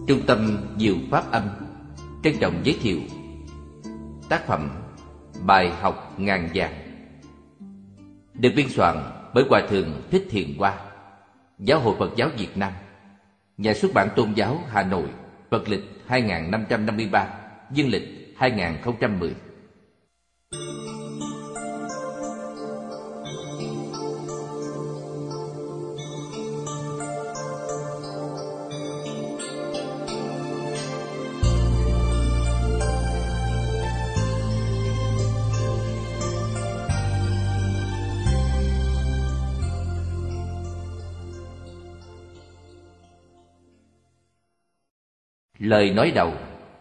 Trung tâm Diệu Pháp Âm trân trọng giới thiệu tác phẩm Bài học ngàn vàng, được biên soạn bởi Hòa Thượng Thích Thiện Hoa, Giáo hội Phật giáo Việt Nam, Nhà xuất bản Tôn giáo Hà Nội, Phật lịch 2553, Dương lịch 2010. Lời nói đầu.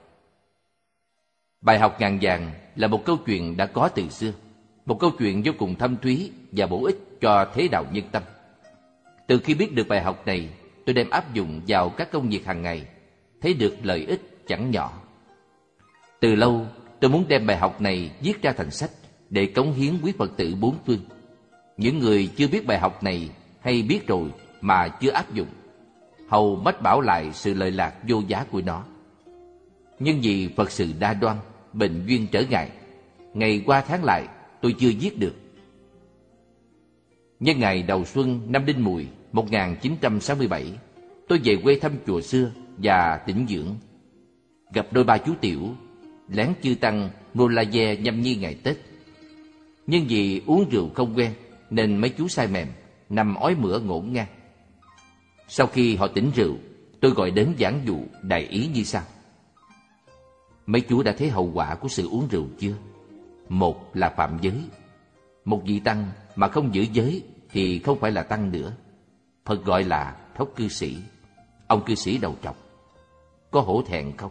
Bài học ngàn vàng là một câu chuyện đã có từ xưa, một câu chuyện vô cùng thâm thúy và bổ ích cho thế đạo nhân tâm. Từ khi biết được bài học này, tôi đem áp dụng vào các công việc hàng ngày, thấy được lợi ích chẳng nhỏ. Từ lâu, tôi muốn đem bài học này viết ra thành sách để cống hiến quý Phật tử bốn phương. Những người chưa biết bài học này hay biết rồi mà chưa áp dụng, hầu mách bảo lại sự lợi lạc vô giá của nó. Nhưng vì Phật sự đa đoan, bệnh duyên trở ngại, ngày qua tháng lại tôi chưa viết được. Nhân ngày đầu xuân năm Đinh Mùi 1967, tôi về quê thăm chùa xưa và tĩnh dưỡng. Gặp đôi ba chú tiểu, lén chư tăng Ngô La Ve nhâm nhi ngày Tết. Nhưng vì uống rượu không quen nên mấy chú say mềm, nằm ói mửa ngổn ngang. Sau khi họ tỉnh rượu, tôi gọi đến giảng dụ đại ý như sau. Mấy chú đã thấy hậu quả của sự uống rượu chưa? Một là phạm giới. Một vị tăng mà không giữ giới thì không phải là tăng nữa. Phật gọi là thốc cư sĩ. Ông cư sĩ đầu trọc. Có hổ thẹn không?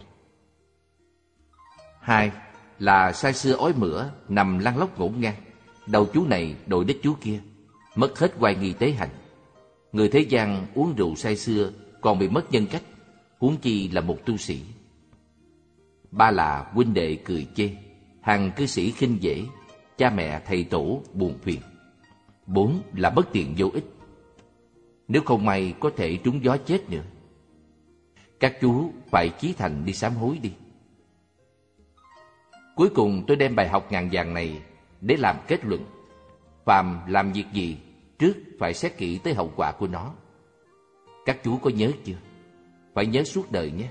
Hai là say sưa ói mửa, nằm lăn lóc ngổn ngang. Đầu chú này đội đích chú kia, mất hết oai nghi tế hạnh. Người thế gian uống rượu say sưa còn bị mất nhân cách, huống chi là một tu sĩ. Ba là huynh đệ cười chê, hàng cư sĩ khinh dễ, cha mẹ thầy tổ buồn phiền. Bốn là bất tiện vô ích. Nếu không may có thể trúng gió chết nữa. Các chú phải chí thành đi sám hối đi. Cuối cùng tôi đem bài học ngàn vàng này để làm kết luận. Phàm làm việc gì, trước phải xét kỹ tới hậu quả của nó. Các chú có nhớ chưa? Phải nhớ suốt đời nhé.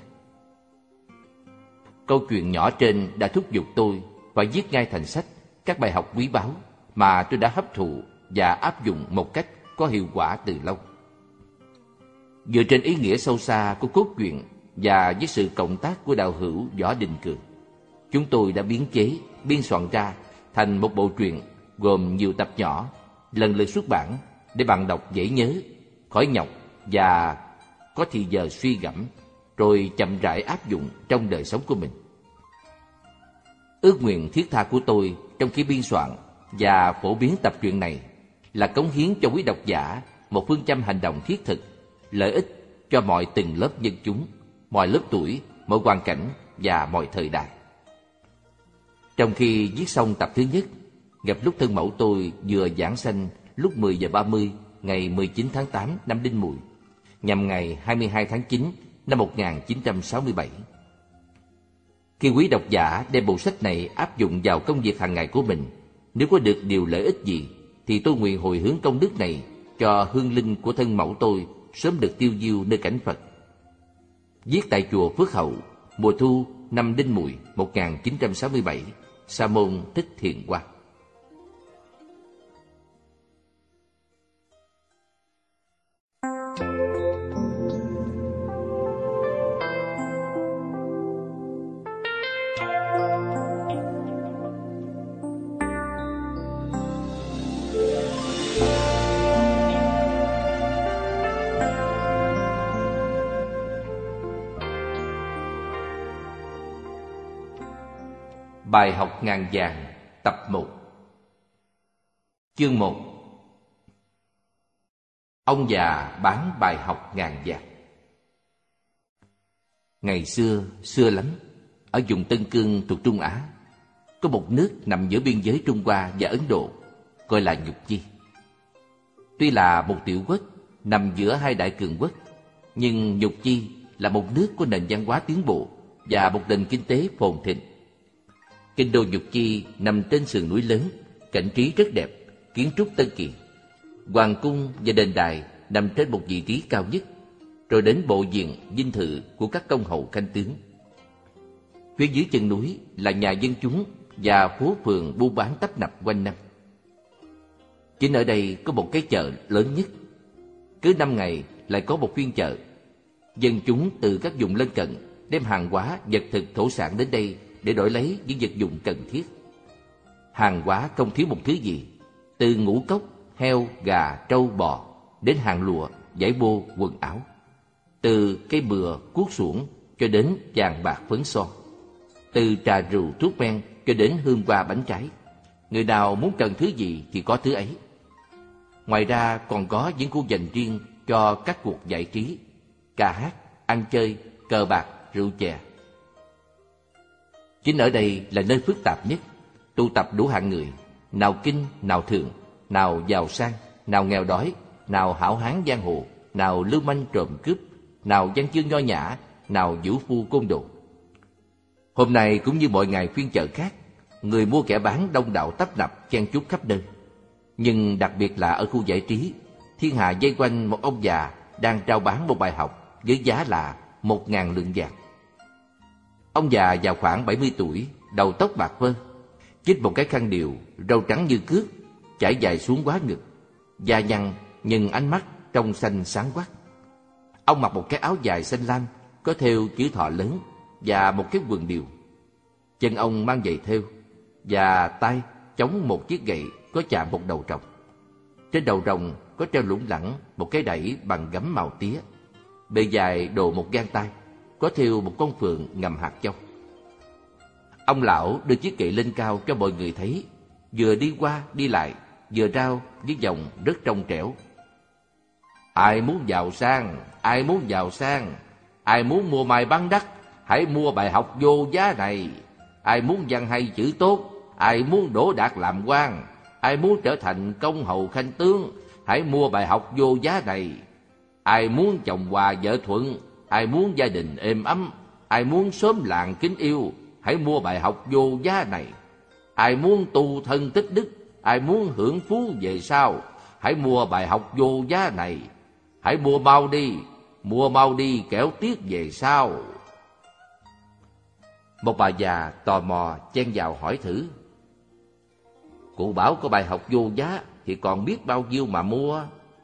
Câu chuyện nhỏ trên đã thúc giục tôi phải viết ngay thành sách các bài học quý báu mà tôi đã hấp thụ và áp dụng một cách có hiệu quả từ lâu. Dựa trên ý nghĩa sâu xa của cốt truyện và với sự cộng tác của đạo hữu Võ Đình Cường, chúng tôi đã biến chế, biên soạn ra thành một bộ truyện gồm nhiều tập nhỏ, lần lượt xuất bản để bạn đọc dễ nhớ, khỏi nhọc và có thì giờ suy gẫm, rồi chậm rãi áp dụng trong đời sống của mình. Ước nguyện thiết tha của tôi trong khi biên soạn và phổ biến tập truyện này là cống hiến cho quý độc giả một phương châm hành động thiết thực, lợi ích cho mọi tầng lớp dân chúng, mọi lớp tuổi, mọi hoàn cảnh và mọi thời đại. Trong khi viết xong tập thứ nhất, gặp lúc thân mẫu tôi vừa giảng sanh lúc 10 giờ 30 ngày 19 tháng 8 năm Đinh Mùi, nhằm ngày 22 tháng 9 năm 1967. Khi quý độc giả đem bộ sách này áp dụng vào công việc hàng ngày của mình, nếu có được điều lợi ích gì, thì tôi nguyện hồi hướng công đức này cho hương linh của thân mẫu tôi sớm được tiêu diêu nơi cảnh Phật. Viết tại chùa Phước Hậu, mùa thu năm Đinh Mùi 1967, Sa môn Thích Thiện Hoa. Bài học ngàn vàng tập 1. Chương 1. Ông già bán bài học ngàn vàng. Ngày xưa, xưa lắm, ở vùng Tân Cương thuộc Trung Á, có một nước nằm giữa biên giới Trung Hoa và Ấn Độ, gọi là Nhục Chi. Tuy là một tiểu quốc nằm giữa hai đại cường quốc, nhưng Nhục Chi là một nước có nền văn hóa tiến bộ và một nền kinh tế phồn thịnh. Kinh đô Nhục Chi nằm trên sườn núi lớn, cảnh trí rất đẹp, kiến trúc tân kỳ. Hoàng cung và đền đài nằm trên một vị trí cao nhất, rồi đến bộ viện dinh thự của các công hầu khanh tướng. Phía dưới chân núi là nhà dân chúng và phố phường buôn bán tấp nập quanh năm. Chính ở đây có một cái chợ lớn nhất. Cứ 5 ngày lại có một phiên chợ. Dân chúng từ các vùng lân cận đem hàng hóa, vật thực thổ sản đến đây để đổi lấy những vật dụng cần thiết. Hàng hóa không thiếu một thứ gì, từ ngũ cốc, heo, gà, trâu, bò đến hàng lụa, vải bô, quần áo, từ cây bừa, cuốc xuồng cho đến vàng bạc phấn son, từ trà rượu, thuốc men cho đến hương hoa bánh trái. Người nào muốn cần thứ gì thì có thứ ấy. Ngoài ra còn có những khu dành riêng cho các cuộc giải trí, ca hát, ăn chơi, cờ bạc, rượu chè. Chính ở đây là nơi phức tạp nhất, tụ tập đủ hạng người, nào kinh, nào thượng, nào giàu sang, nào nghèo đói, nào hảo hán giang hồ, nào lưu manh trộm cướp, nào văn chương nho nhã, nào vũ phu côn đồ. Hôm nay cũng như mọi ngày phiên chợ khác, người mua kẻ bán đông đảo tấp nập chen chúc khắp nơi. Nhưng đặc biệt là ở khu giải trí, thiên hạ vây quanh một ông già đang rao bán một bài học với giá là 1.000 lượng vàng. Ông già vào khoảng 70 tuổi, đầu tóc bạc phơ, chích một cái khăn điều, râu trắng như cước, chải dài xuống quá ngực, da nhăn nhưng ánh mắt trong xanh sáng quắc. Ông mặc một cái áo dài xanh lam có thêu chữ thọ lớn và một cái quần điều. Chân ông mang giày thêu và tay chống một chiếc gậy có chạm một đầu rồng. Trên đầu rồng có treo lủng lẳng một cái đẩy bằng gấm màu tía, bề dài độ một gang tay, có thêu một con phượng ngầm hạt châu. Ông lão đưa chiếc gậy lên cao cho mọi người thấy, vừa đi qua đi lại, vừa rao với giọng rất trong trẻo: ai muốn giàu sang, ai muốn giàu sang, ai muốn mua may bán đắt, hãy mua bài học vô giá này. Ai muốn văn hay chữ tốt, ai muốn đỗ đạt làm quan, ai muốn trở thành công hầu khanh tướng, hãy mua bài học vô giá này. Ai muốn chồng hòa vợ thuận, ai muốn gia đình êm ấm, ai muốn xóm làng kính yêu, hãy mua bài học vô giá này. Ai muốn tu thân tích đức, ai muốn hưởng phú về sau, hãy mua bài học vô giá này. Hãy mua mau đi kẻo tiếc về sau. Một bà già tò mò chen vào hỏi thử: cụ bảo có bài học vô giá thì còn biết bao nhiêu mà mua?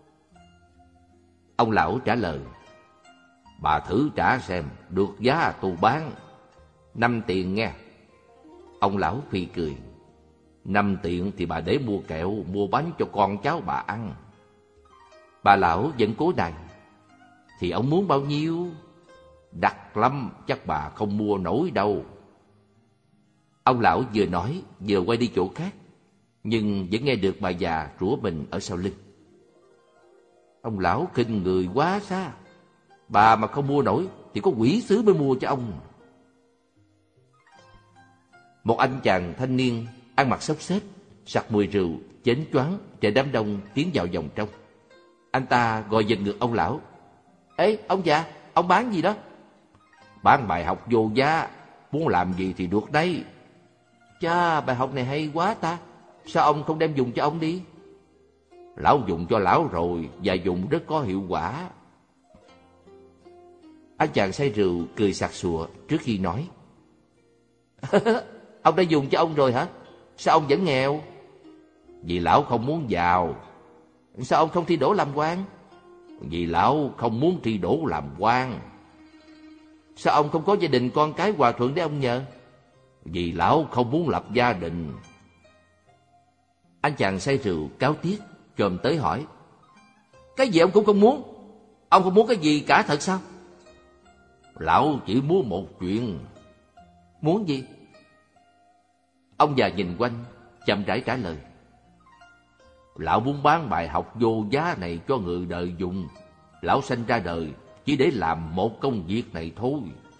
Ông lão trả lời: bà thử trả xem, được giá tôi bán 5 tiền nghe. Ông lão phì cười: 5 tiền thì bà để mua kẹo, mua bánh cho con cháu bà ăn. Bà lão vẫn cố đành: thì ông muốn bao nhiêu? Đắt lắm, chắc bà không mua nổi đâu. Ông lão vừa nói vừa quay đi chỗ khác, nhưng vẫn nghe được bà già rủa mình ở sau lưng: ông lão khinh người quá xa, bà mà không mua nổi thì có quỷ sứ mới mua cho ông. Một anh chàng thanh niên ăn mặc xốc xếch, sặc mùi rượu, chén choáng trên đám đông tiến vào vòng trong. Anh ta gọi giật ngược ông lão: ê ông già, ông bán gì đó? Bán bài học vô giá, muốn làm gì thì được đấy. Chà, bài học này hay quá ta, sao ông không đem dùng cho ông đi? Lão dùng cho lão rồi, và dùng rất có hiệu quả. Anh chàng say rượu cười sặc sụa trước khi nói: ông đã dùng cho ông rồi hả? Sao ông vẫn nghèo? Vì lão không muốn giàu. Sao ông không thi đỗ làm quan? Vì lão không muốn thi đỗ làm quan. Sao ông không có gia đình con cái hòa thuận để ông nhờ? Vì lão không muốn lập gia đình. Anh chàng say rượu cáo tiếc chồm tới hỏi: cái gì ông cũng không muốn? Ông không muốn cái gì cả thật sao? Lão chỉ muốn một chuyện. Muốn gì? Ông già nhìn quanh chậm rãi trả lời: lão muốn bán bài học vô giá này cho người đời dùng. Lão sanh ra đời chỉ để làm một công việc này thôi.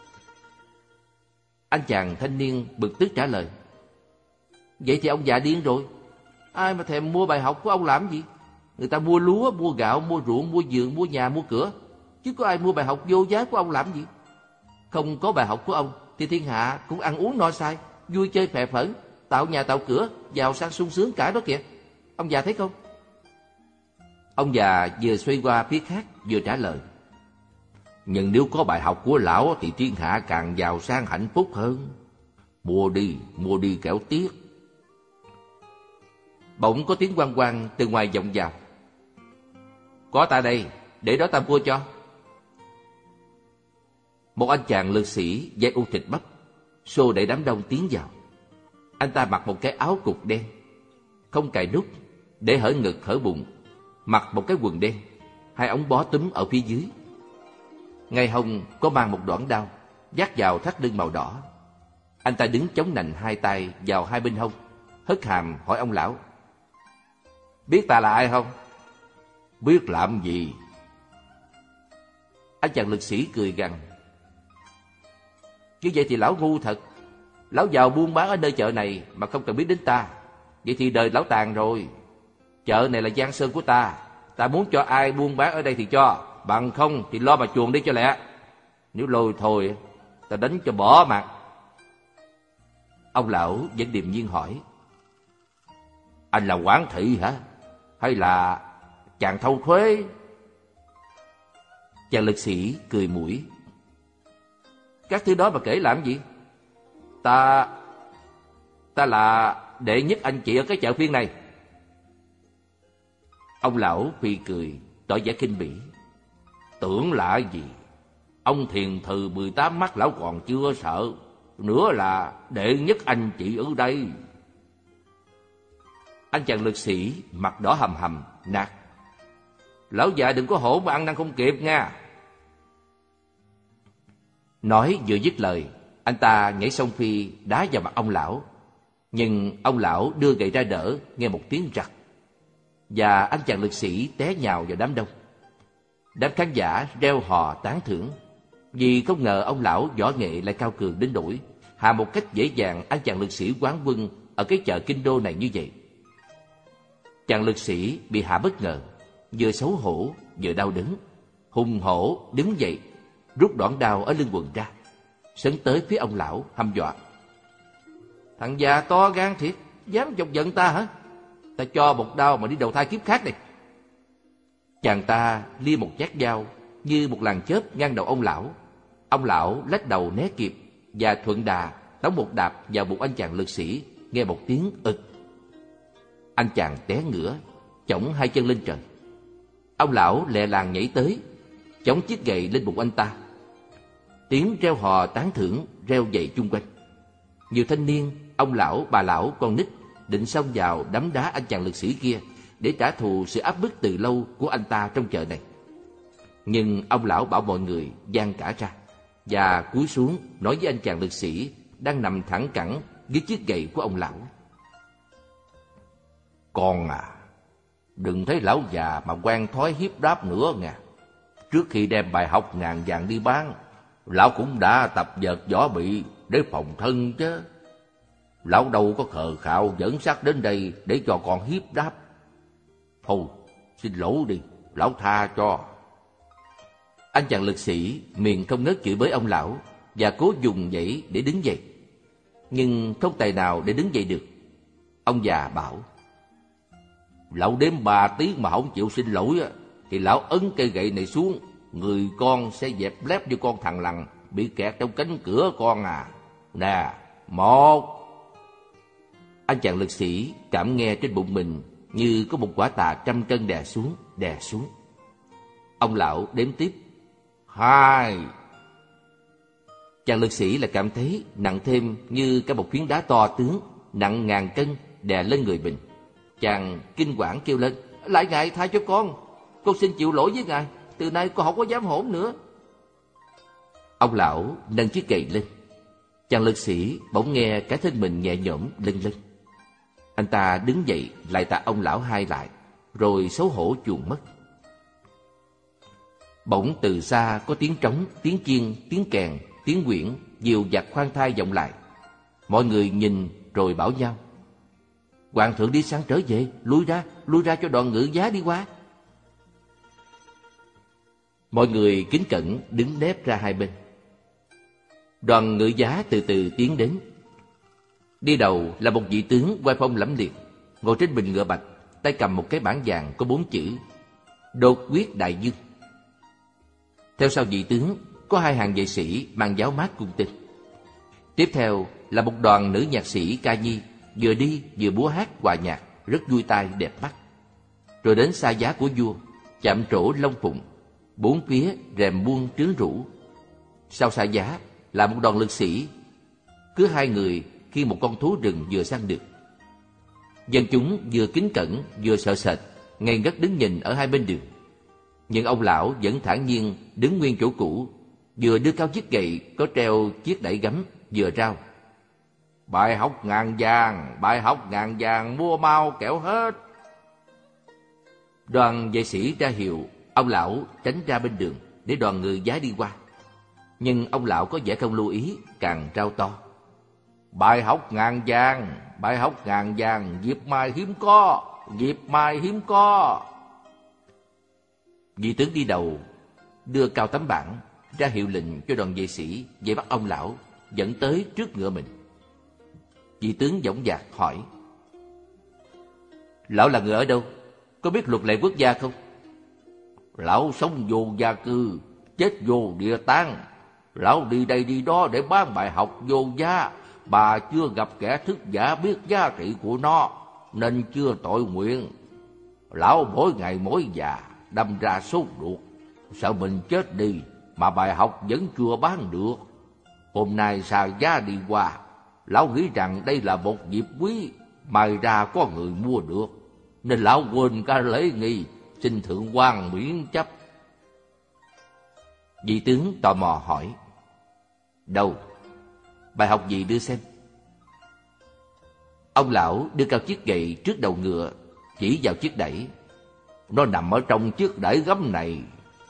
Anh chàng thanh niên bực tức trả lời: vậy thì ông già điên rồi. Ai mà thèm mua bài học của ông làm gì? Người ta mua lúa, mua gạo, mua ruộng, mua vườn, mua nhà, mua cửa. chứ có ai mua bài học vô giá của ông làm gì? Không có bài học của ông thì thiên hạ cũng ăn uống no say, vui chơi phè phỡn, tạo nhà tạo cửa, giàu sang sung sướng cả đó kìa. Ông già thấy không? Ông già vừa xoay qua phía khác vừa trả lời: nhưng nếu có bài học của lão thì thiên hạ càng giàu sang hạnh phúc hơn. Mua đi kẻo tiếc. Bỗng có tiếng oang oang từ ngoài vọng vào: có ta đây, để đó ta mua cho. Một anh chàng lực sĩ da u thịt bắp xô đẩy đám đông tiến vào. Anh ta mặc một cái áo cục đen, không cài nút, để hở ngực hở bụng, mặc một cái quần đen, hai ống bó túm ở phía dưới. Ngay hông có mang một đoạn đao, vác vào thắt lưng màu đỏ. Anh ta đứng chống nạnh hai tay vào hai bên hông, hất hàm hỏi ông lão: biết ta là ai không? Biết làm gì? Anh chàng lực sĩ cười gằn: như vậy thì lão ngu thật. Lão giàu buôn bán ở nơi chợ này mà không cần biết đến ta, vậy thì đời lão tàn rồi. Chợ này là giang sơn của ta, ta muốn cho ai buôn bán ở đây thì cho, bằng không thì lo mà chuồn đi cho lẹ. Nếu lôi thôi, ta đánh cho bỏ mặt. Ông lão vẫn điềm nhiên hỏi: anh là quản thị hả? Hay là chàng thâu thuế? Chàng lực sĩ cười mũi: các thứ đó mà kể làm gì? Ta là đệ nhất anh chị ở cái chợ phiên này. Ông lão phì cười, tỏ vẻ khinh bỉ: tưởng là gì? Ông thiền thừ 18 mắt lão còn chưa sợ, nữa là đệ nhất anh chị ở đây. Anh chàng lực sĩ mặt đỏ hầm hầm nạt: lão già đừng có hổ mà ăn năn không kịp nha. Nói vừa dứt lời, anh ta nhảy sông phi đá vào mặt ông lão. Nhưng ông lão đưa gậy ra đỡ, nghe một tiếng rặc, và anh chàng lực sĩ té nhào vào đám đông. Đám khán giả reo hò tán thưởng, vì không ngờ ông lão võ nghệ lại cao cường đến nỗi hạ một cách dễ dàng anh chàng lực sĩ quán quân ở cái chợ kinh đô này như vậy. Chàng lực sĩ bị hạ bất ngờ, vừa xấu hổ vừa đau đớn, hùng hổ đứng dậy, rút đoạn đao ở lưng quần ra, sấn tới phía ông lão hăm dọa: thằng già to gan thiệt, dám chọc giận ta hả? Ta cho một đao mà đi đầu thai kiếp khác này. Chàng ta lia một nhát dao như một làn chớp ngang đầu ông lão. Ông lão lách đầu né kịp và thuận đà đóng một đạp vào bụng anh chàng lực sĩ, nghe một tiếng ực. Anh chàng té ngửa, chổng hai chân lên trời. Ông lão lẹ làng nhảy tới, chống chiếc gậy lên bụng anh ta. Tiếng reo hò tán thưởng reo dậy chung quanh. Nhiều thanh niên, ông lão, bà lão, con nít định xông vào đấm đá anh chàng lực sĩ kia để trả thù sự áp bức từ lâu của anh ta trong chợ này. Nhưng ông lão bảo mọi người giang cả ra và cúi xuống nói với anh chàng lực sĩ đang nằm thẳng cẳng dưới chiếc gậy của ông lão: con à, đừng thấy lão già mà quen thói hiếp đáp nữa nha. Trước khi đem bài học ngàn vàng đi bán, lão cũng đã tập vợt võ bị để phòng thân chứ. Lão đâu có khờ khạo dẫn xác đến đây để cho con hiếp đáp. Thôi, xin lỗi đi, lão tha cho. Anh chàng lực sĩ miệng không ngớt chửi bới ông lão và cố dùng dãy để đứng dậy, nhưng không tài nào để đứng dậy được. Ông già bảo: lão đếm 3 tiếng mà không chịu xin lỗi thì lão ấn cây gậy này xuống, người con sẽ dẹp lép như con thằng lằn bị kẹt trong cánh cửa con à. Nè, 1. Anh chàng lực sĩ cảm nghe trên bụng mình như có một quả tạ 100 cân đè xuống. Ông lão đếm tiếp: 2. Chàng lực sĩ lại cảm thấy nặng thêm như cả một phiến đá to tướng nặng ngàn cân đè lên người mình. Chàng kinh quản kêu lên: lại ngài tha cho con xin chịu lỗi với ngài, từ nay con không có dám hỗn nữa. Ông lão nâng chiếc gậy lên. Chàng lực sĩ bỗng nghe cả thân mình nhẹ nhõm lâng lâng. Anh ta đứng dậy lại tạ ông lão hai lại, rồi xấu hổ chuồn mất. Bỗng từ xa có tiếng trống, tiếng chiên, tiếng kèn, tiếng quyển, dìu dặt khoan thai vọng lại. Mọi người nhìn rồi bảo nhau: hoàng thượng đi săn trở về, lui ra cho đoàn ngự giá đi qua. Mọi người kính cẩn đứng nép ra hai bên. Đoàn ngự giá từ từ tiến đến. Đi đầu là một vị tướng oai phong lẫm liệt, ngồi trên mình ngựa bạch, tay cầm một cái bảng vàng có 4 chữ: Đột quyết đại dương. Theo sau vị tướng có 2 hàng vệ sĩ mang giáo mát cung tên. Tiếp theo là một đoàn nữ nhạc sĩ ca nhi, vừa đi vừa múa hát hòa nhạc, rất vui tai đẹp mắt. Rồi đến xa giá của vua, chạm trổ long phụng, 4 phía rèm buông trướng rũ. Sau xa giá là một đoàn lực sĩ, cứ 2 người khi một con thú rừng vừa săn được. Dân chúng vừa kính cẩn vừa sợ sệt, ngây ngất đứng nhìn ở hai bên đường. Nhưng ông lão vẫn thản nhiên đứng nguyên chỗ cũ, vừa đưa cao chiếc gậy có treo chiếc đẩy gấm, vừa rao: Bài học ngàn vàng, bài học ngàn vàng, mua mau kẻo hết. Đoàn vệ sĩ ra hiệu ông lão tránh ra bên đường để đoàn ngự giá đi qua. Nhưng ông lão có vẻ không lưu ý, càng rao to: Bài học ngàn vàng, bài học ngàn vàng, dịp mai hiếm có, dịp mai hiếm có. Vị tướng đi đầu đưa cao tấm bảng ra hiệu lệnh cho đoàn vệ sĩ dậy bắt ông lão, dẫn tới trước ngựa mình. Vị tướng dõng dạc hỏi: Lão là người ở đâu? Có biết luật lệ quốc gia không? Lão sống vô gia cư, chết vô địa tán. Lão đi đây đi đó để bán bài học vô giá. Bà chưa gặp kẻ thức giả biết giá trị của nó, nên chưa tội nguyện. Lão mỗi ngày mỗi già, đâm ra sốt ruột, sợ mình chết đi mà bài học vẫn chưa bán được. Hôm nay xa giá đi qua, lão nghĩ rằng đây là một dịp quý, mai ra có người mua được, nên lão quên cả lễ nghi, xin thượng quan miễn chấp. Vị tướng tò mò hỏi: Đâu? Bài học gì đưa xem? Ông lão đưa cao chiếc gậy trước đầu ngựa, chỉ vào chiếc đẩy: Nó nằm ở trong chiếc đẩy gấm này.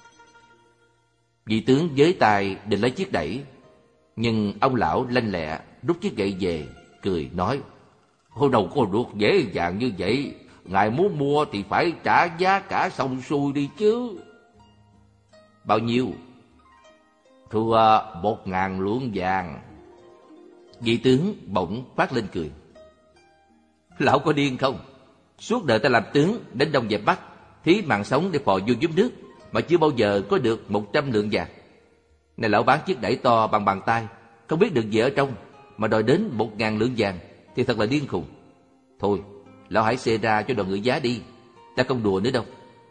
Vị tướng với tay định lấy chiếc đẩy, nhưng ông lão lanh lẹ rút chiếc gậy về, cười nói: Thôi đâu có được dễ dàng như vậy. Ngài muốn mua thì phải trả giá cả xong xuôi đi chứ. Bao nhiêu? Thưa 1.000 lượng vàng. Vị tướng bỗng phát lên cười: Lão có điên không? Suốt đời ta làm tướng đến Đông dẹp Bắc, thí mạng sống để phò vua giúp nước, mà chưa bao giờ có được 100 lượng vàng. Này lão bán chiếc đẩy to bằng bàn tay, không biết được gì ở trong, mà đòi đến 1.000 lượng vàng thì thật là điên khùng. Thôi, lão hãy xê ra cho đoàn ngự giá đi, ta không đùa nữa đâu.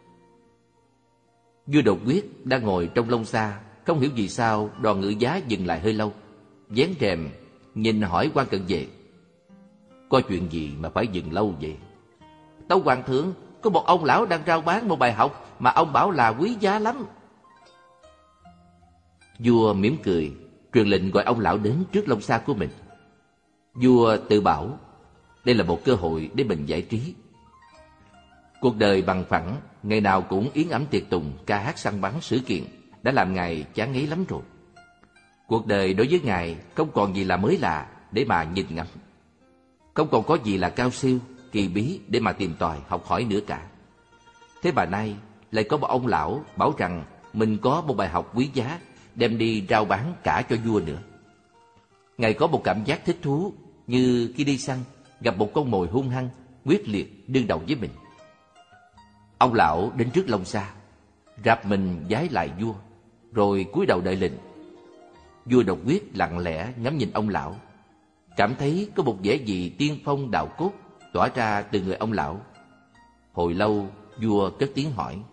Vua Đột Quyết đang ngồi trong lông xa, không hiểu vì sao đoàn ngự giá dừng lại hơi lâu, vén rèm nhìn hỏi quan cận vệ: Có chuyện gì mà phải dừng lâu vậy? Tâu hoàng thượng, có một ông lão đang rao bán một bài học mà ông bảo là quý giá lắm. Vua mỉm cười, truyền lệnh gọi ông lão đến trước lông xa của mình. Vua tự bảo đây là một cơ hội để mình giải trí. Cuộc đời bằng phẳng, ngày nào cũng yến ấm tiệc tùng, ca hát săn bắn sự kiện, đã làm ngài chán ngấy lắm rồi. Cuộc đời đối với ngài không còn gì là mới lạ để mà nhìn ngắm, không còn có gì là cao siêu, kỳ bí để mà tìm tòi học hỏi nữa cả. Thế mà nay lại có một ông lão bảo rằng mình có một bài học quý giá, đem đi rao bán cả cho vua nữa. Ngài có một cảm giác thích thú, như khi đi săn gặp một con mồi hung hăng, quyết liệt đương đầu với mình. Ông lão đến trước lông xa, rạp mình vái lại vua, rồi cúi đầu đợi lệnh. Vua Đột Quyết lặng lẽ ngắm nhìn ông lão, cảm thấy có một vẻ gì tiên phong đạo cốt tỏa ra từ người ông lão. Hồi lâu vua cất tiếng hỏi: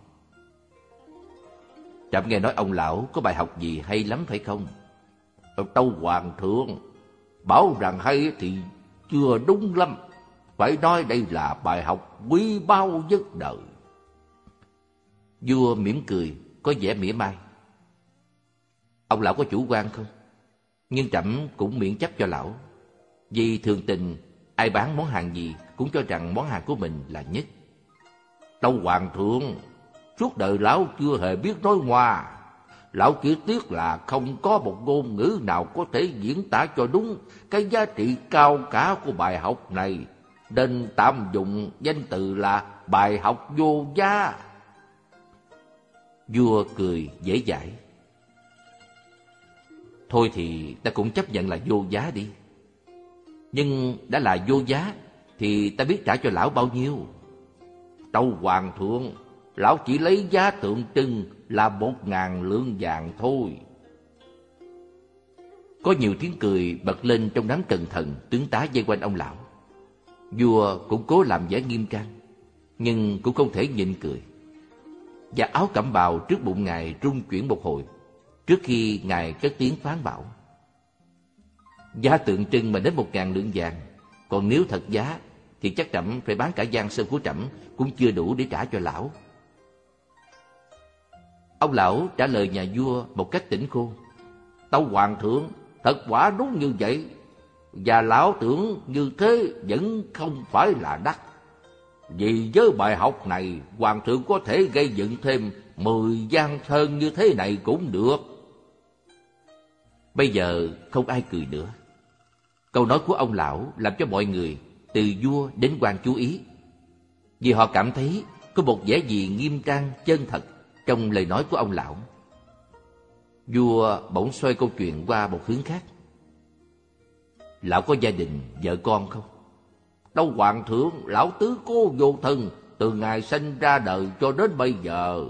Trẫm nghe nói ông lão có bài học gì hay lắm phải không? Tâu hoàng thượng, bảo rằng hay thì chưa đúng lắm, phải nói đây là bài học quý báu nhất đời. Vua mỉm cười, có vẻ mỉa mai: Ông lão có chủ quan không? Nhưng trẫm cũng miễn chấp cho lão, vì thường tình ai bán món hàng gì cũng cho rằng món hàng của mình là nhất. Tâu hoàng thượng, suốt đời lão chưa hề biết nói ngoa. Lão chỉ tiếc là không có một ngôn ngữ nào có thể diễn tả cho đúng cái giá trị cao cả của bài học này, nên tạm dùng danh từ là bài học vô giá. Vua cười dễ dãi. Thôi thì ta cũng chấp nhận là vô giá đi. Nhưng đã là vô giá thì ta biết trả cho lão bao nhiêu? Tâu hoàng thượng, lão chỉ lấy giá tượng trưng là 1.000 lượng vàng thôi. Có nhiều tiếng cười bật lên trong đám cần thần tướng tá vây quanh ông lão. Vua cũng cố làm vẻ nghiêm trang, nhưng cũng không thể nhịn cười. Và áo cẩm bào trước bụng ngài rung chuyển một hồi, trước khi ngài cất tiếng phán bảo: giá tượng trưng mà đến 1.000 lượng vàng, còn nếu thật giá thì chắc trẫm phải bán cả giang sơn của trẫm cũng chưa đủ để trả cho lão. Ông lão trả lời nhà vua một cách tỉnh khôn: tâu hoàng thượng, thật quả đúng như vậy, và lão tưởng như thế vẫn không phải là đắt. Vì với bài học này, hoàng thượng có thể gây dựng thêm 10 giang sơn như thế này cũng được. Bây giờ không ai cười nữa. Câu nói của ông lão làm cho mọi người, từ vua đến quan chú ý, vì họ cảm thấy có một vẻ gì nghiêm trang chân thật trong lời nói của ông lão. Vua bỗng xoay câu chuyện qua một hướng khác: lão có gia đình, vợ con không? Đâu hoàng thượng, lão tứ cô vô thân, từ ngày sinh ra đời cho đến bây giờ.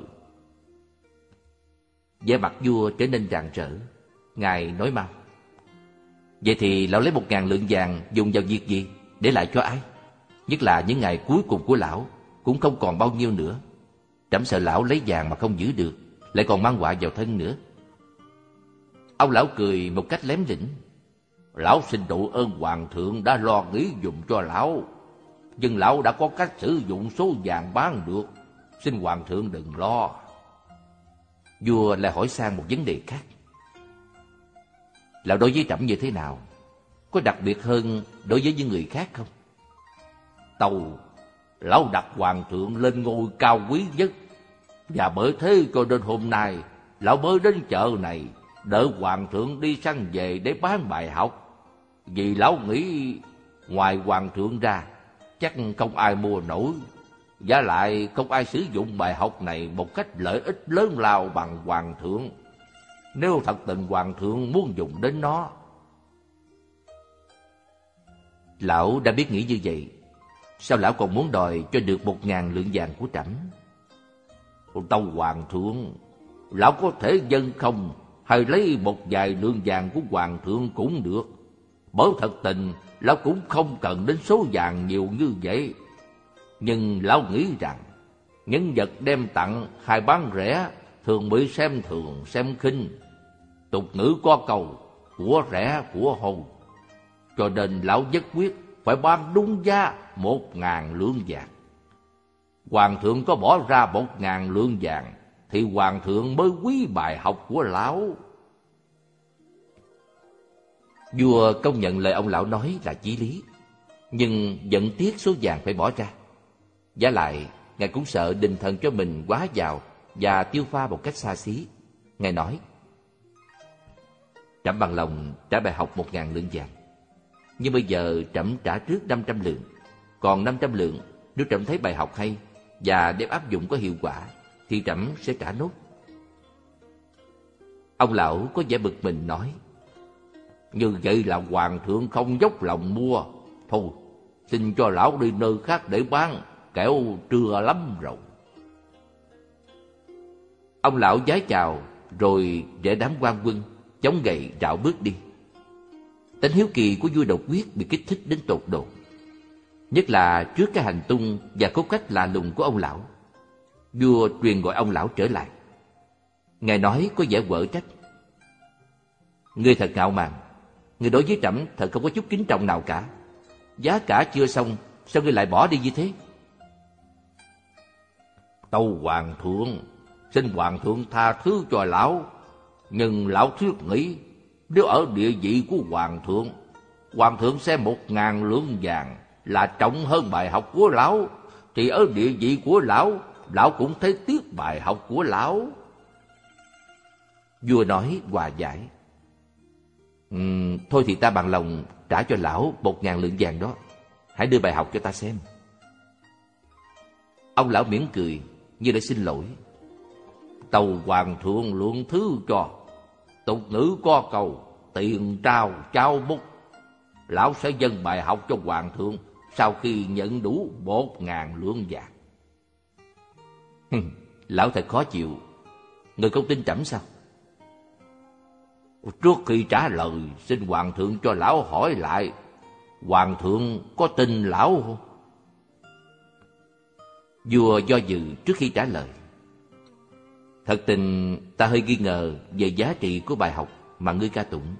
Vẻ mặt vua trở nên rạng rỡ. Ngài nói mau: vậy thì lão lấy 1.000 lượng vàng dùng vào việc gì, để lại cho ai? Nhất là những ngày cuối cùng của lão cũng không còn bao nhiêu nữa. Trẫm sợ lão lấy vàng mà không giữ được, lại còn mang họa vào thân nữa. Ông lão cười một cách lém lỉnh: lão xin độ ơn hoàng thượng đã lo nghĩ dùm cho lão, nhưng lão đã có cách sử dụng số vàng bán được, xin hoàng thượng đừng lo. Vua lại hỏi sang một vấn đề khác: lão đối với trẫm như thế nào? Có đặc biệt hơn đối với những người khác không? Tâu, lão đặt hoàng thượng lên ngôi cao quý nhất, và bởi thế cho đến hôm nay lão mới đến chợ này, đợi hoàng thượng đi săn về để bán bài học. Vì lão nghĩ ngoài hoàng thượng ra chắc không ai mua nổi, và lại không ai sử dụng bài học này một cách lợi ích lớn lao bằng hoàng thượng, nếu thật tình hoàng thượng muốn dùng đến nó. Lão đã biết nghĩ như vậy, sao lão còn muốn đòi cho được 1.000 lượng vàng của trẫm? Tâu hoàng thượng, lão có thể dâng không, hay lấy một vài lượng vàng của hoàng thượng cũng được. Bởi thật tình lão cũng không cần đến số vàng nhiều như vậy. Nhưng lão nghĩ rằng những vật đem tặng hay bán rẻ thường bị xem thường xem khinh. Tục ngữ có câu của rẻ của hầu, cho nên lão nhất quyết phải bán đúng giá 1.000 lượng vàng. Hoàng thượng có bỏ ra 1.000 lượng vàng thì hoàng thượng mới quý bài học của lão. Vua công nhận lời ông lão nói là chí lý, nhưng vẫn tiếc số vàng phải bỏ ra. Vả lại, ngài cũng sợ đình thần cho mình quá giàu và tiêu pha một cách xa xí. Ngài nói: trẫm bằng lòng trả bài học 1.000 lượng vàng, nhưng bây giờ trẫm trả trước 500 lượng, còn 500 lượng nếu trẫm thấy bài học hay và đem áp dụng có hiệu quả thì trẫm sẽ trả nốt. Ông lão có vẻ bực mình nói: như vậy là hoàng thượng không dốc lòng mua. Thôi, xin cho lão đi nơi khác để bán, kẻo trưa lắm rồi. Ông lão vái chào rồi để đám quan quân chống gậy rảo bước đi. Tính hiếu kỳ của vua Độc Quyết bị kích thích đến tột độ, nhất là trước cái hành tung và cốt cách lạ lùng của ông lão. Vua truyền gọi ông lão trở lại. Ngài nói có vẻ quở trách: ngươi thật ngạo mạn, ngươi đối với trẫm thật không có chút kính trọng nào cả. Giá cả chưa xong, sao ngươi lại bỏ đi như thế? Tâu hoàng thượng, xin hoàng thượng tha thứ cho lão, nhưng lão thiết nghĩ nếu ở địa vị của hoàng thượng xem 1.000 lượng vàng là trọng hơn bài học của lão, thì ở địa vị của lão cũng thấy tiếc bài học của lão. Vua nói hòa giải: thôi thì ta bằng lòng trả cho lão 1.000 lượng vàng đó. Hãy đưa bài học cho ta xem. Ông lão mỉm cười như để xin lỗi: tâu hoàng thượng lượng thứ cho. Tục ngữ có câu, tiền trao trao bút. Lão sẽ dâng bài học cho hoàng thượng sau khi nhận đủ 1.000 lượng vàng. Lão thật khó chịu. Người không tin trẫm sao? Trước khi trả lời, xin hoàng thượng cho lão hỏi lại, hoàng thượng có tin lão không? Vua do dự trước khi trả lời. Thật tình ta hơi nghi ngờ về giá trị của bài học mà ngươi ca tụng.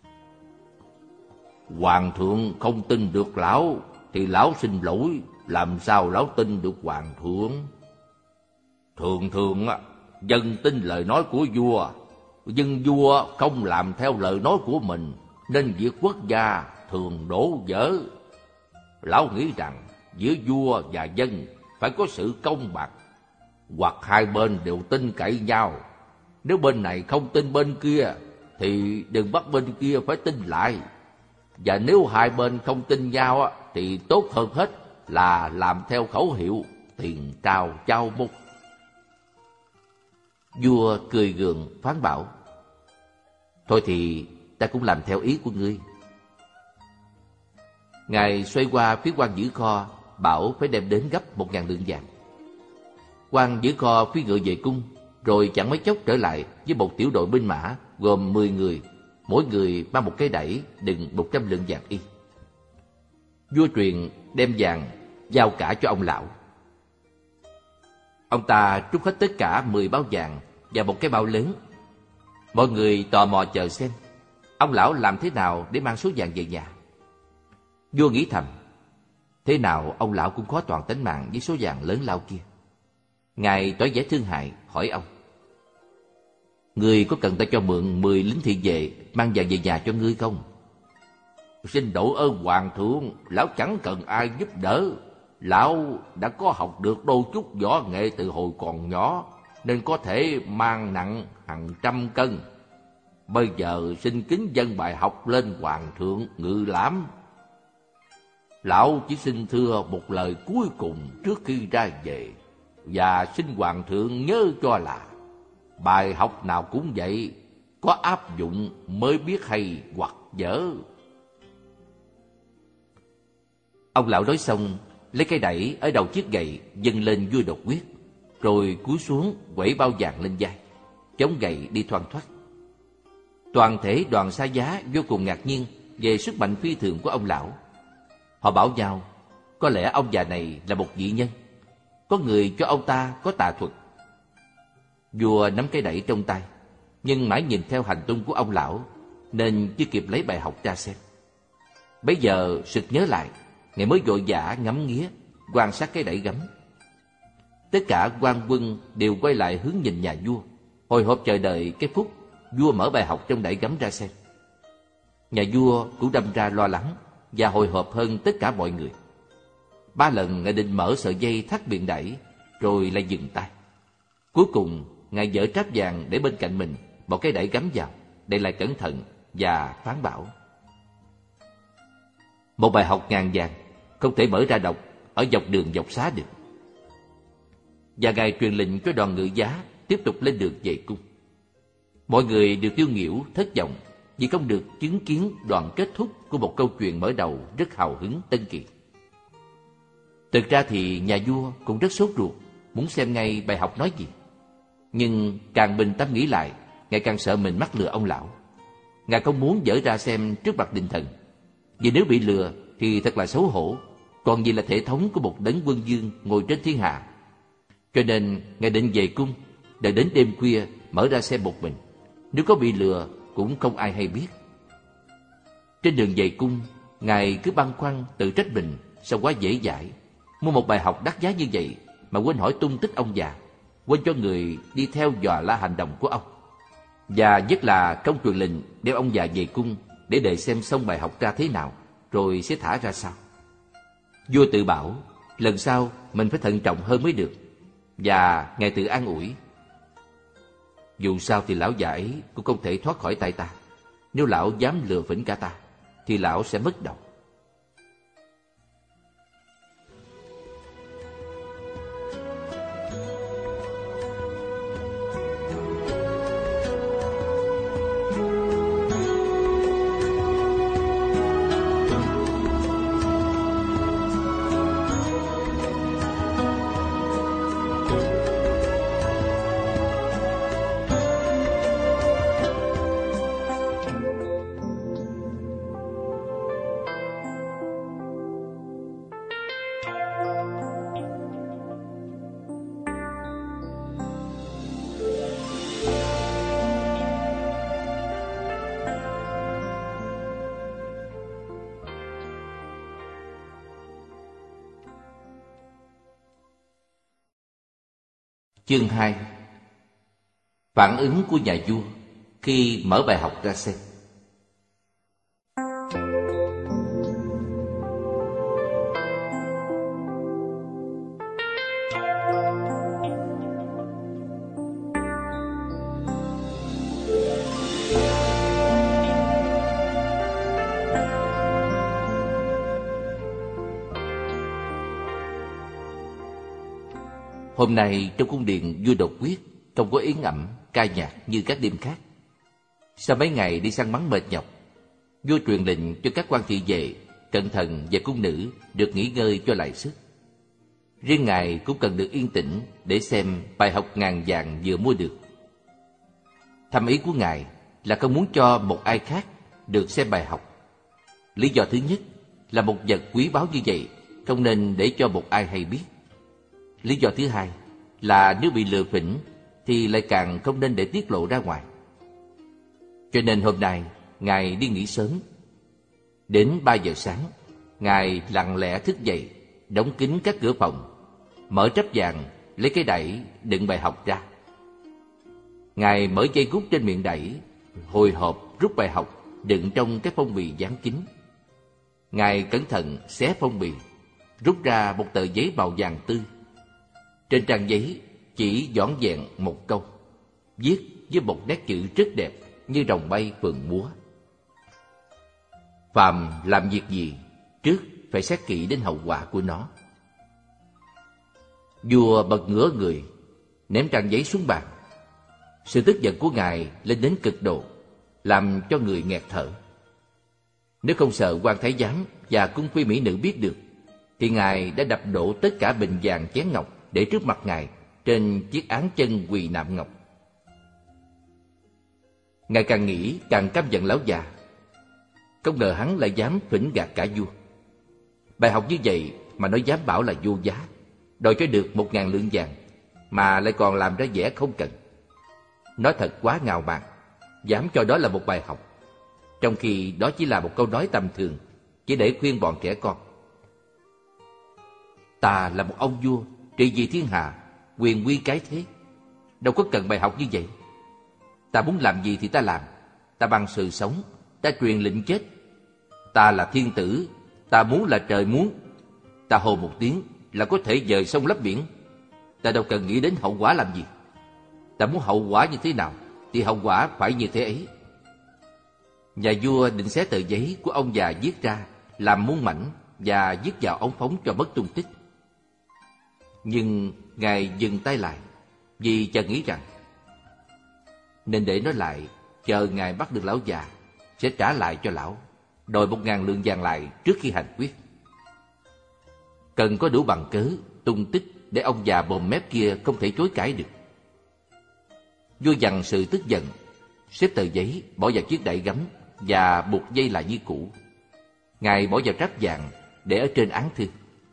Hoàng thượng không tin được lão thì lão xin lỗi, làm sao lão tin được hoàng thượng? Thường thường dân tin lời nói của vua, nhưng vua không làm theo lời nói của mình, nên việc quốc gia thường đổ vỡ. Lão nghĩ rằng giữa vua và dân phải có sự công bằng, hoặc hai bên đều tin cậy nhau. Nếu bên này không tin bên kia thì đừng bắt bên kia phải tin lại. Và nếu hai bên không tin nhau thì tốt hơn hết là làm theo khẩu hiệu tiền trao trao bút. Vua cười gượng phán bảo: thôi thì ta cũng làm theo ý của ngươi. Ngài xoay qua phía quan giữ kho, bảo phải đem đến gấp 1.000 lượng vàng. Quan giữ kho phi ngựa về cung, rồi chẳng mấy chốc trở lại với một tiểu đội binh mã gồm 10 người, mỗi người mang một cái đẩy đựng 100 lượng vàng y. Vua truyền đem vàng giao cả cho ông lão. Ông ta trút hết tất cả 10 bao vàng vào một cái bao lớn. Mọi người tò mò chờ xem ông lão làm thế nào để mang số vàng về nhà. Vua nghĩ thầm, thế nào ông lão cũng khó toàn tính mạng với số vàng lớn lao kia. Ngài tỏ vẻ thương hại hỏi ông: ngươi có cần ta cho mượn 10 lính thị vệ mang vàng về nhà cho ngươi không? Xin độ ơn hoàng thượng, lão chẳng cần ai giúp đỡ. Lão đã có học được đôi chút võ nghệ từ hồi còn nhỏ, nên có thể mang nặng hàng trăm cân. Bây giờ xin kính dâng bài học lên hoàng thượng ngự lãm. Lão chỉ xin thưa một lời cuối cùng trước khi ra về, và xin hoàng thượng nhớ cho là bài học nào cũng vậy, có áp dụng mới biết hay hoặc dở. Ông lão nói xong, lấy cái đẩy ở đầu chiếc gậy dâng lên vua đột quyết, rồi cúi xuống quẩy bao vàng lên vai, chống gậy đi thoăn thoắt. Toàn thể đoàn xa giá vô cùng ngạc nhiên về sức mạnh phi thường của ông lão. Họ bảo nhau, có lẽ ông già này là một vị nhân, có người cho ông ta có tà thuật. Vua nắm cái đẩy trong tay, nhưng mãi nhìn theo hành tung của ông lão nên chưa kịp lấy bài học ra xem. Bấy giờ sực nhớ lại, ngài mới vội vã ngắm nghía quan sát cái đẩy gấm. Tất cả quan quân đều quay lại hướng nhìn nhà vua, hồi hộp chờ đợi cái phút vua mở bài học trong đẩy gấm ra xem. Nhà vua cũng đâm ra lo lắng và hồi hộp hơn tất cả mọi người. 3 lần ngài định mở sợi dây thắt miệng đẩy, rồi lại dừng tay. Cuối cùng ngài dỡ tráp vàng để bên cạnh mình, một cái đẩy gắm vào, đậy lại cẩn thận và phán bảo: một bài học ngàn vàng không thể mở ra đọc ở dọc đường dọc xá được. Và ngài truyền lệnh cho đoàn ngự giá tiếp tục lên đường về cung. Mọi người đều tiêu nghỉu thất vọng vì không được chứng kiến đoạn kết thúc của một câu chuyện mở đầu rất hào hứng tân kỳ. Thực ra thì nhà vua cũng rất sốt ruột, muốn xem ngay bài học nói gì. Nhưng càng bình tâm nghĩ lại, ngài càng sợ mình mắc lừa ông lão. Ngài không muốn dở ra xem trước mặt đình thần, vì nếu bị lừa thì thật là xấu hổ, còn gì là thể thống của một đấng quân vương ngồi trên thiên hạ. Cho nên ngài định về cung, đợi đến đêm khuya mở ra xem một mình. Nếu có bị lừa cũng không ai hay biết. Trên đường về cung, ngài cứ băn khoăn tự trách mình sao quá dễ dãi, mua một bài học đắt giá như vậy mà quên hỏi tung tích ông già, quên cho người đi theo dò la hành động của ông. Và nhất là trong truyền lệnh đem ông già về cung để đợi xem xong bài học ra thế nào, rồi sẽ thả ra sao. Vua tự bảo lần sau mình phải thận trọng hơn mới được, và ngài tự an ủi: dù sao thì lão già ấy cũng không thể thoát khỏi tay ta. Nếu lão dám lừa phỉnh cả ta thì lão sẽ mất đầu. Chương 2. Phản ứng của nhà vua khi mở bài học ra xem. Hôm nay trong cung điện vua đột quyết không có yến ẩm, ca nhạc như các đêm khác. Sau mấy ngày đi săn bắn mệt nhọc, vua truyền lệnh cho các quan thị vệ, cận thần và cung nữ được nghỉ ngơi cho lại sức. Riêng ngài cũng cần được yên tĩnh để xem bài học ngàn vàng vừa mua được. Thâm ý của ngài là không muốn cho một ai khác được xem bài học. Lý do thứ nhất là một vật quý báu như vậy không nên để cho một ai hay biết. Lý do thứ hai là nếu bị lừa phỉnh thì lại càng không nên để tiết lộ ra ngoài. Cho nên hôm nay ngài đi nghỉ sớm. Đến 3 giờ sáng, ngài lặng lẽ thức dậy, đóng kín các cửa phòng, mở trắp vàng, lấy cái đẩy đựng bài học ra. Ngài mở dây cút trên miệng đẩy, hồi hộp rút bài học đựng trong cái phong bì dán kín. Ngài cẩn thận xé phong bì, rút ra một tờ giấy màu vàng tươi. Trên trang giấy chỉ vỏn vẹn một câu, viết với một nét chữ rất đẹp như rồng bay phượng múa. Phàm làm việc gì, trước phải xét kỹ đến hậu quả của nó. Vua bật ngửa người, ném trang giấy xuống bàn. Sự tức giận của ngài lên đến cực độ, làm cho người nghẹt thở. Nếu không sợ quan thái giám và cung phi mỹ nữ biết được, thì ngài đã đập đổ tất cả bình vàng chén ngọc để trước mặt ngài trên chiếc án chân quỳ nạm ngọc. Ngài càng nghĩ càng căm giận lão già. Không ngờ hắn lại dám phỉnh gạt cả vua. Bài học như vậy mà nó dám bảo là vô giá, đòi cho được 1.000 lượng vàng, mà lại còn làm ra vẻ không cần. Nó thật quá ngạo mạn, dám cho đó là một bài học, trong khi đó chỉ là một câu nói tầm thường, chỉ để khuyên bọn trẻ con. Ta là một ông vua trị vì thiên hạ, quyền uy cái thế, đâu có cần bài học như vậy. Ta muốn làm gì thì ta làm, ta bằng sự sống, ta truyền lệnh chết. Ta là thiên tử, ta muốn là trời muốn. Ta hô một tiếng là có thể dời sông lấp biển. Ta đâu cần nghĩ đến hậu quả làm gì. Ta muốn hậu quả như thế nào thì hậu quả phải như thế ấy. Nhà vua định xé tờ giấy của ông già viết ra làm muôn mảnh và viết vào ống phóng cho mất tung tích. Nhưng ngài dừng tay lại, vì chợt nghĩ rằng nên để nó lại, chờ ngài bắt được lão già sẽ trả lại cho lão, đòi 1.000 lượng vàng lại trước khi hành quyết. Cần có đủ bằng cớ, tung tích để ông già bồm mép kia không thể chối cãi được. Vua dằn sự tức giận, xếp tờ giấy bỏ vào chiếc đậy gấm và buộc dây lại như cũ. Ngài bỏ vào tráp vàng để ở trên án thư.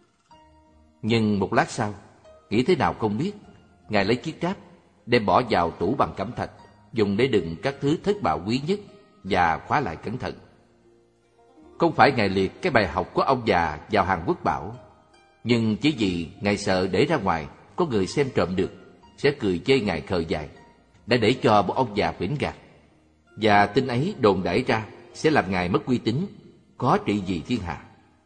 Nhưng một lát sau, nghĩ thế nào không biết, ngài lấy chiếc tráp đem bỏ vào tủ bằng cẩm thạch, dùng để đựng các thứ thất bảo quý nhất và khóa lại cẩn thận. Không phải ngài liệt cái bài học của ông già vào hàng quốc bảo, nhưng chỉ vì ngài sợ để ra ngoài có người xem trộm được, sẽ cười chê ngài khờ dại, đã để cho một ông già phỉnh gạt. Và tin ấy đồn đãi ra sẽ làm ngài mất uy tín, có trị vì thiên hạ.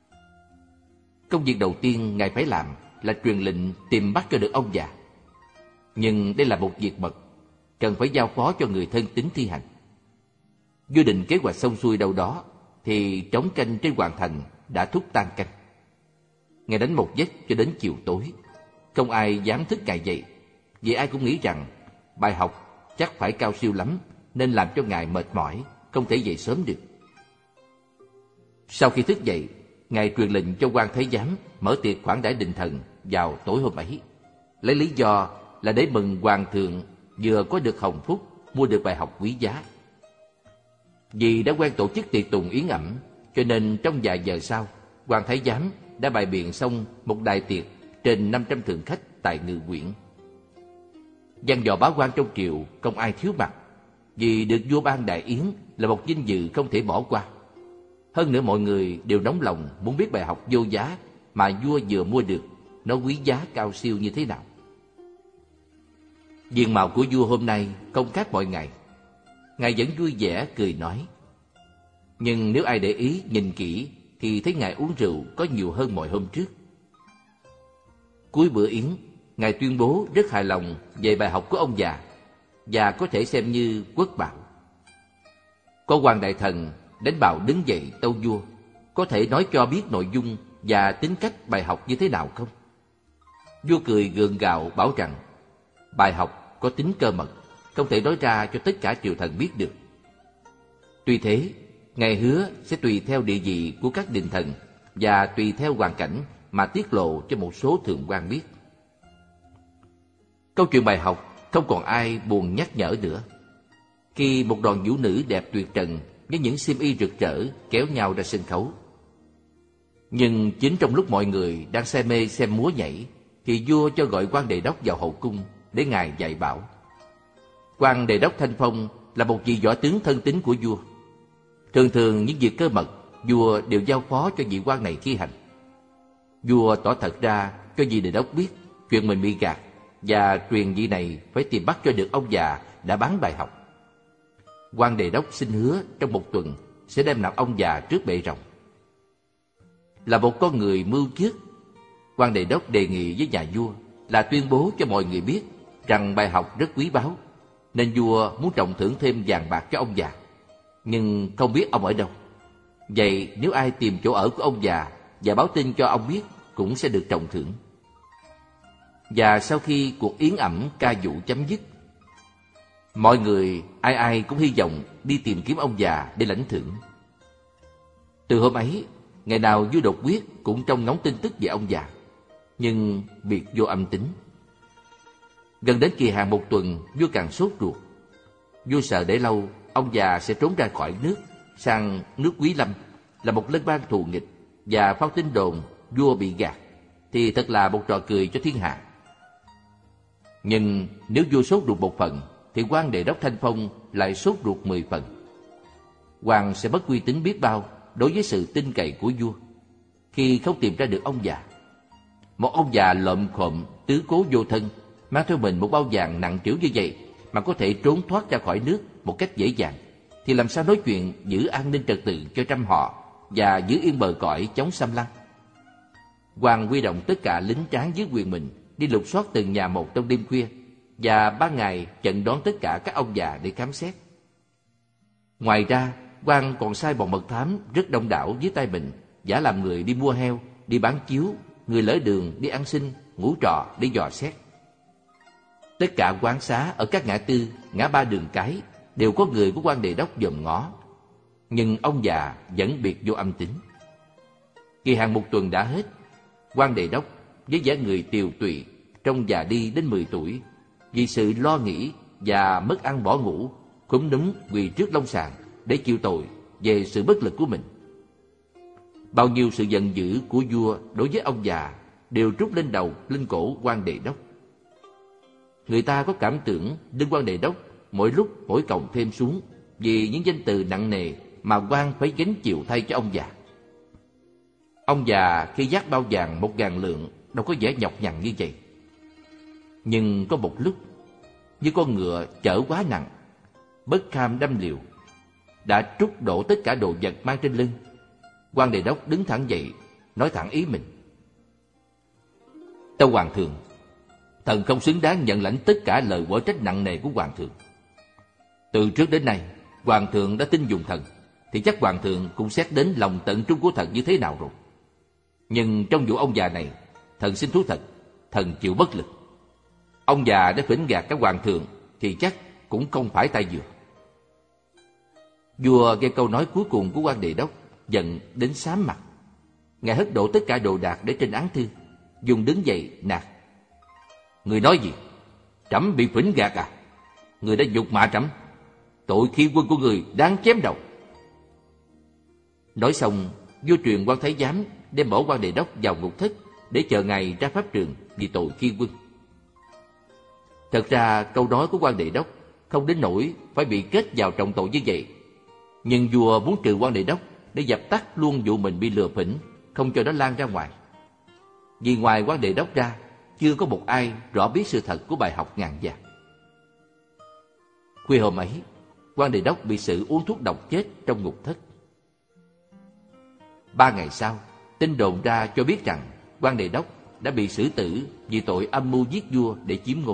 Công việc đầu tiên ngài phải làm là truyền lệnh tìm bắt cho được ông già. Nhưng đây là một việc mật, cần phải giao phó cho người thân tín thi hành. Vua định kế hoạch xong xuôi đâu đó, thì trống canh trên hoàng thành đã thúc tan canh. Ngài đánh một giấc cho đến chiều tối, không ai dám thức ngài dậy, vì ai cũng nghĩ rằng bài học chắc phải cao siêu lắm, nên làm cho ngài mệt mỏi, không thể dậy sớm được. Sau khi thức dậy, ngài truyền lệnh cho quan thái giám mở tiệc khoản đãi đình thần vào tối hôm ấy, lấy lý do là để mừng hoàng thượng vừa có được hồng phúc, mua được bài học quý giá. Vì đã quen tổ chức tiệc tùng yến ẩm, cho nên trong vài giờ sau, quan thái giám đã bày biện xong một đại tiệc trên 500 thượng khách tại Ngự Quyển. Văn võ bá quan trong triều không ai thiếu mặt, vì được vua ban đại yến là một vinh dự không thể bỏ qua. Hơn nữa mọi người đều nóng lòng muốn biết bài học vô giá mà vua vừa mua được, nó quý giá cao siêu như thế nào. Diện mạo của vua hôm nay không khác mọi ngày. Ngài vẫn vui vẻ cười nói. Nhưng nếu ai để ý nhìn kỹ thì thấy Ngài uống rượu có nhiều hơn mọi hôm trước. Cuối bữa yến, Ngài tuyên bố rất hài lòng về bài học của ông già và có thể xem như quốc bảo. Có quan đại thần đánh bạo đứng dậy tâu vua, có thể nói cho biết nội dung và tính cách bài học như thế nào không? Vua cười gượng gạo bảo rằng bài học có tính cơ mật, không thể nói ra cho tất cả triều thần biết được. Tuy thế, Ngài hứa sẽ tùy theo địa vị của các đình thần và tùy theo hoàn cảnh mà tiết lộ cho một số thượng quan biết. Câu chuyện bài học không còn ai buồn nhắc nhở nữa. Khi một đoàn vũ nữ đẹp tuyệt trần với những xiêm y rực rỡ kéo nhau ra sân khấu. Nhưng chính trong lúc mọi người đang say mê xem múa nhảy, thì vua cho gọi quan đề đốc vào hậu cung để Ngài dạy bảo. Quan đề đốc Thanh Phong là một vị võ tướng thân tín của vua. Thường thường những việc cơ mật, vua đều giao phó cho vị quan này thi hành. Vua tỏ thật ra cho vị đề đốc biết chuyện mình bị gạt và truyền vị này phải tìm bắt cho được ông già đã bán bài học. Quan đề đốc xin hứa trong một tuần sẽ đem nạp ông già trước bệ rồng. Là một con người mưu trước, quan đề đốc đề nghị với nhà vua là tuyên bố cho mọi người biết rằng bài học rất quý báu, nên vua muốn trọng thưởng thêm vàng bạc cho ông già, nhưng không biết ông ở đâu. Vậy nếu ai tìm chỗ ở của ông già và báo tin cho ông biết cũng sẽ được trọng thưởng. Và sau khi cuộc yến ẩm ca vũ chấm dứt, mọi người ai ai cũng hy vọng đi tìm kiếm ông già để lãnh thưởng. Từ hôm ấy, ngày nào vua đột quyết cũng trông ngóng tin tức về ông già, nhưng biệt vô âm tính. Gần đến kỳ hạn một tuần, vua càng sốt ruột. Vua sợ để lâu, ông già sẽ trốn ra khỏi nước, sang nước Quý Lâm, là một lân bang thù nghịch, và phao tin đồn vua bị gạt, thì thật là một trò cười cho thiên hạ. Nhưng nếu vua sốt ruột một phần, thì quan đề đốc Thanh Phong lại sốt ruột 10 phần. Hoàng sẽ mất uy tín biết bao đối với sự tin cậy của vua khi không tìm ra được ông già. Một ông già lợm khộm, tứ cố vô thân, mang theo mình một bao vàng nặng trĩu như vậy mà có thể trốn thoát ra khỏi nước một cách dễ dàng, thì làm sao nói chuyện giữ an ninh trật tự cho trăm họ và giữ yên bờ cõi chống xâm lăng? Hoàng huy động tất cả lính tráng dưới quyền mình đi lục soát từng nhà một trong đêm khuya, và ban ngày chặn đón tất cả các ông già để khám xét. Ngoài ra, quan còn sai bọn mật thám rất đông đảo dưới tay mình, giả làm người đi mua heo, đi bán chiếu, người lỡ đường đi ăn xin, ngủ trọ để dò xét. Tất cả quán xá ở các ngã tư, ngã ba đường cái đều có người của quan đề đốc dòm ngó, nhưng ông già vẫn biệt vô âm tính. Kỳ hạn một tuần đã hết, quan đề đốc với vẻ người tiều tụy, trông già đi đến 10 tuổi, vì sự lo nghĩ và mất ăn bỏ ngủ, cúm núm quỳ trước long sàng để chịu tội về sự bất lực của mình. Bao nhiêu sự giận dữ của vua đối với ông già đều trút lên đầu lên cổ quan đề đốc. Người ta có cảm tưởng đương quan đề đốc mỗi lúc mỗi còng thêm xuống vì những danh từ nặng nề mà quan phải gánh chịu thay cho ông già. Ông già khi vác bao vàng 1.000 lượng đâu có vẻ nhọc nhằn như vậy. Nhưng có một lúc, như con ngựa chở quá nặng, bất kham đâm liều, đã trút đổ tất cả đồ vật mang trên lưng. Quan đề đốc đứng thẳng dậy, nói thẳng ý mình. Tâu hoàng thượng, thần không xứng đáng nhận lãnh tất cả lời quở trách nặng nề của hoàng thượng. Từ trước đến nay, hoàng thượng đã tin dùng thần, thì chắc hoàng thượng cũng xét đến lòng tận trung của thần như thế nào rồi. Nhưng trong vụ ông già này, thần xin thú thật, thần chịu bất lực. Ông già đã phỉnh gạt các hoàng thượng thì chắc cũng không phải tay vừa. Vua nghe câu nói cuối cùng của quan đề đốc, giận đến xám mặt. Ngài hất đổ tất cả đồ đạc để trên án thư, dùng đứng dậy nạt. Người nói gì? Trẫm bị phỉnh gạt à? Người đã nhục mạ trẫm, tội khi quân của người đáng chém đầu. Nói xong, vua truyền quan thái giám đem bỏ quan đề đốc vào ngục thất để chờ ngày ra pháp trường vì tội khi quân. Thật ra câu nói của quan đề đốc không đến nỗi phải bị kết vào trọng tội như vậy, nhưng vua muốn trừ quan đề đốc để dập tắt luôn vụ mình bị lừa phỉnh, không cho nó lan ra ngoài. Vì ngoài quan đề đốc ra, chưa có một ai rõ biết sự thật của bài học ngàn vàng. Khuya hôm ấy, quan đề đốc bị xử uống thuốc độc chết trong ngục thất. 3 ngày sau, tin đồn ra cho biết rằng quan đề đốc đã bị xử tử vì tội âm mưu giết vua để chiếm ngôi.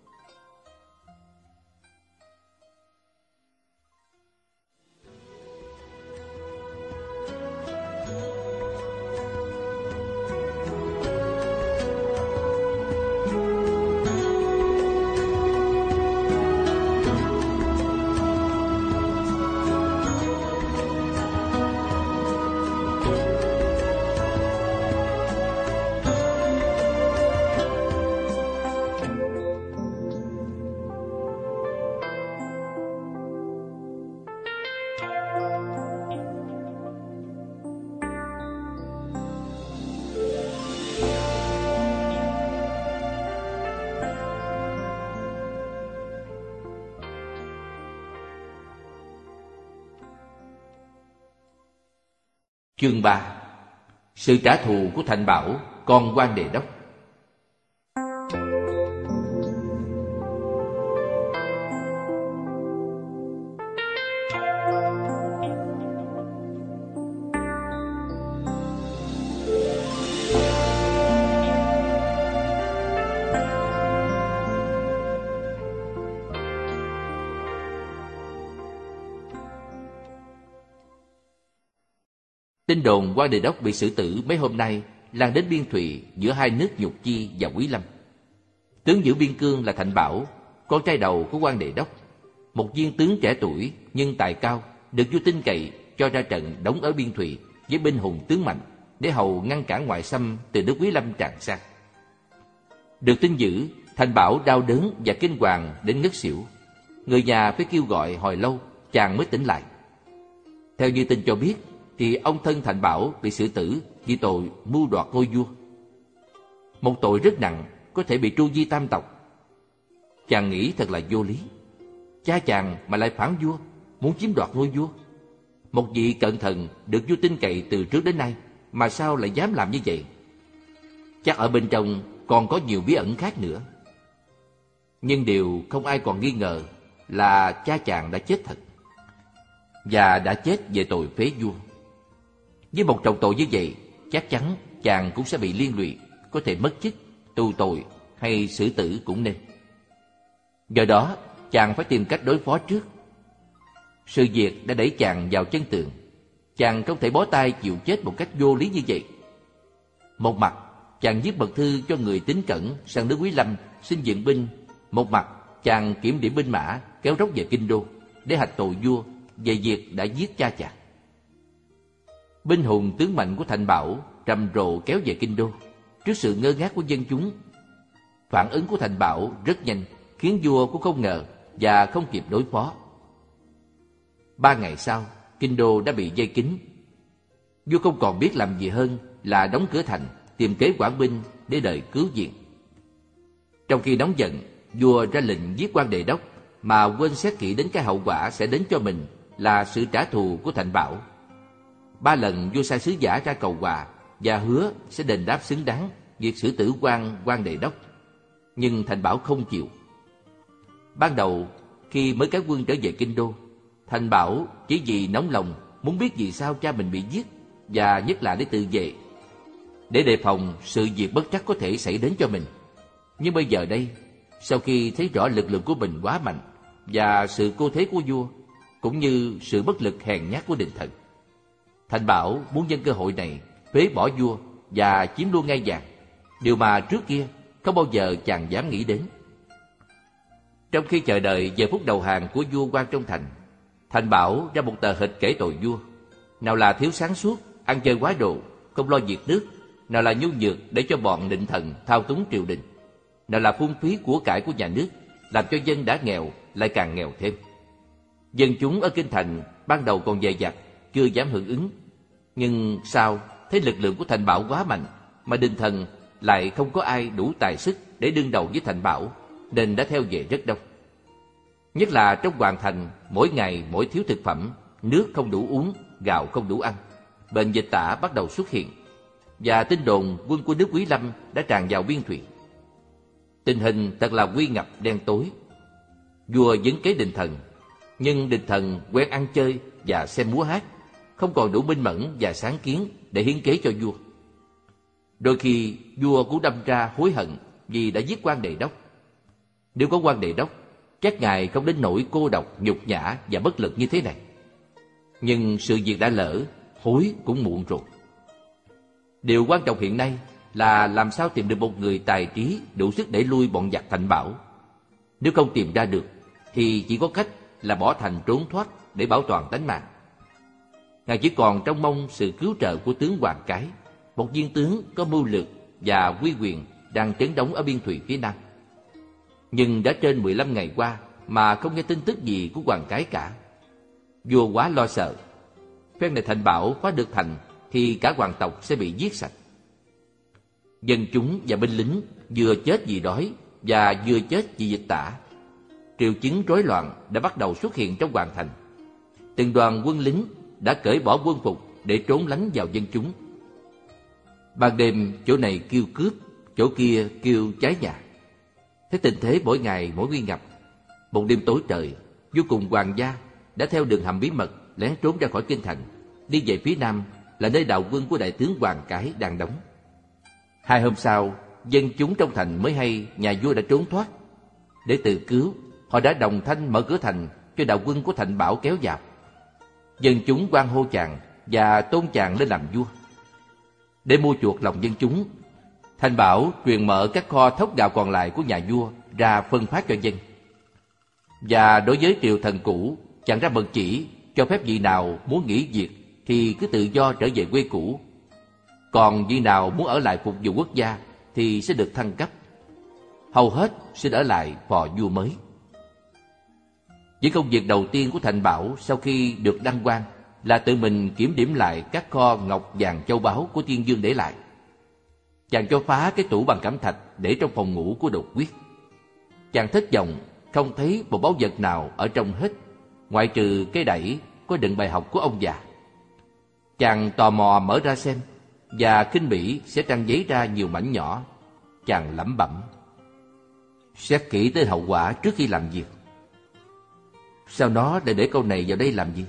Chương 3. Sự trả thù của Thành Bảo, con quan đề đốc. Tin đồn quan đề đốc bị xử tử mấy hôm nay lan đến biên thùy giữa hai nước Nhục Chi và Quý Lâm. Tướng giữ biên cương là Thành Bảo, con trai đầu của quan đề đốc, một viên tướng trẻ tuổi nhưng tài cao, được vua tin cậy cho ra trận đóng ở biên thùy với binh hùng tướng mạnh để hầu ngăn cản ngoại xâm từ nước Quý Lâm tràn sang. Được tin dữ, Thành Bảo đau đớn và kinh hoàng đến ngất xỉu. Người nhà phải kêu gọi hồi lâu chàng mới tỉnh lại. Theo như tin cho biết thì ông thân Thành Bảo bị xử tử vì tội mưu đoạt ngôi vua. Một tội rất nặng, có thể bị tru di tam tộc. Chàng nghĩ thật là vô lý. Cha chàng mà lại phản vua, muốn chiếm đoạt ngôi vua. Một vị cận thần được vua tin cậy từ trước đến nay, mà sao lại dám làm như vậy? Chắc ở bên trong còn có nhiều bí ẩn khác nữa. Nhưng điều không ai còn nghi ngờ là cha chàng đã chết thật, và đã chết về tội phế vua. Với một trọng tội như vậy, chắc chắn chàng cũng sẽ bị liên lụy, có thể mất chức, tù tội hay xử tử cũng nên. Do đó, chàng phải tìm cách đối phó trước. Sự việc đã đẩy chàng vào chân tường. Chàng không thể bó tay chịu chết một cách vô lý như vậy. Một mặt, chàng viết mật thư cho người tín cẩn sang nước Quý Lâm xin viện binh. Một mặt, chàng kiểm điểm binh mã kéo rốc về kinh đô để hạch tội vua về việc đã giết cha chàng. Binh hùng tướng mạnh của Thành Bảo trầm rộ kéo về kinh đô. Trước sự ngơ ngác của dân chúng, phản ứng của Thành Bảo rất nhanh, khiến vua cũng không ngờ và không kịp đối phó. 3 ngày sau, kinh đô đã bị vây kín. Vua không còn biết làm gì hơn là đóng cửa thành, tìm kế quản binh để đợi cứu viện. Trong khi nóng giận, vua ra lệnh giết quan đề đốc mà quên xét kỹ đến cái hậu quả sẽ đến cho mình là sự trả thù của Thành Bảo. 3 lần vua sai sứ giả ra cầu hòa và hứa sẽ đền đáp xứng đáng việc xử tử quan đề đốc, nhưng Thành Bảo không chịu. Ban đầu khi mới cáo quân trở về kinh đô, Thành Bảo chỉ vì nóng lòng muốn biết vì sao cha mình bị giết, và nhất là để tự vệ, để đề phòng sự việc bất trắc có thể xảy đến cho mình. Nhưng bây giờ đây, sau khi thấy rõ lực lượng của mình quá mạnh và sự cô thế của vua, cũng như sự bất lực hèn nhát của đình thần, Thành Bảo muốn nhân cơ hội này phế bỏ vua và chiếm luôn ngai vàng, điều mà trước kia không bao giờ chàng dám nghĩ đến. Trong khi chờ đợi giờ phút đầu hàng của vua quan trong thành, Thành Bảo ra một tờ hịch kể tội vua. Nào là thiếu sáng suốt, ăn chơi quá độ, không lo việc nước; nào là nhu nhược để cho bọn định thần thao túng triều đình; nào là phung phí của cải của nhà nước, làm cho dân đã nghèo lại càng nghèo thêm. Dân chúng ở kinh thành ban đầu còn dè dặt, chưa dám hưởng ứng. Nhưng sau thấy lực lượng của Thành Bảo quá mạnh, mà đình thần lại không có ai đủ tài sức để đương đầu với Thành Bảo, nên đã theo về rất đông. Nhất là trong hoàng thành, mỗi ngày mỗi thiếu thực phẩm, nước không đủ uống, gạo không đủ ăn, bệnh dịch tả bắt đầu xuất hiện, và tin đồn quân của nước Quý Lâm đã tràn vào biên thùy. Tình hình thật là nguy ngập đen tối. vua vấn kế Định Thần, nhưng Định Thần quen ăn chơi và xem múa hát, không còn đủ minh mẫn và sáng kiến để hiến kế cho vua. Đôi khi vua cũng đâm ra hối hận vì đã giết quan Đề Đốc. Nếu có quan Đề Đốc, chắc ngài không đến nỗi cô độc, nhục nhã và bất lực như thế này. Nhưng sự việc đã lỡ, hối cũng muộn rồi. Điều quan trọng hiện nay là làm sao tìm được một người tài trí đủ sức để lui bọn giặc Thành Bảo. Nếu không tìm ra được, thì chỉ có cách là bỏ thành trốn thoát để bảo toàn tánh mạng. Ngài chỉ còn trông mong sự cứu trợ của tướng Hoàng Cái, một viên tướng có mưu lược và uy quyền đang trấn đóng ở biên thùy phía nam. Nhưng đã trên 15 ngày qua mà không nghe tin tức gì của Hoàng Cái cả. Vua quá lo sợ. Phen này Thành Bảo phá được thành thì cả hoàng tộc sẽ bị giết sạch. Dân chúng và binh lính vừa chết vì đói và vừa chết vì dịch tả. Triệu chứng rối loạn đã bắt đầu xuất hiện trong hoàng thành. Từng đoàn quân lính đã cởi bỏ quân phục để trốn lánh vào dân chúng. Ban đêm chỗ này kêu cướp, chỗ kia kêu cháy nhà. Thế tình thế mỗi ngày mỗi nguy ngập. Một đêm tối trời, vua cùng hoàng gia đã theo đường hầm bí mật lén trốn ra khỏi kinh thành, đi về phía nam là nơi đạo quân của đại tướng Hoàng Cái đang đóng. 2 hôm sau, dân chúng trong thành mới hay nhà vua đã trốn thoát. Để tự cứu, họ đã đồng thanh mở cửa thành cho đạo quân của Thành Bảo kéo vào. Dân chúng hoan hô chàng và tôn chàng lên làm vua. Để mua chuộc lòng dân chúng, Thành Bảo truyền mở các kho thóc gạo còn lại của nhà vua ra phân phát cho dân. Và đối với triều thần cũ, chàng ra mật chỉ cho phép vị nào muốn nghỉ việc thì cứ tự do trở về quê cũ. Còn vị nào muốn ở lại phục vụ quốc gia thì sẽ được thăng cấp. Hầu hết xin ở lại phò vua mới. Những công việc đầu tiên của Thành Bảo sau khi được đăng quang là tự mình kiểm điểm lại các kho ngọc vàng châu báu của Tiên Dương để lại. Chàng cho phá cái tủ bằng cẩm thạch để trong phòng ngủ của Đột Quyết. Chàng thất vọng không thấy một báu vật nào ở trong hết, ngoại trừ cái đẩy có đựng bài học của ông già. Chàng tò mò mở ra xem, và khinh bỉ sẽ trang giấy ra nhiều mảnh nhỏ. Chàng lẩm bẩm: xét kỹ tới hậu quả trước khi làm việc. Sao nó lại để câu này vào đây làm gì?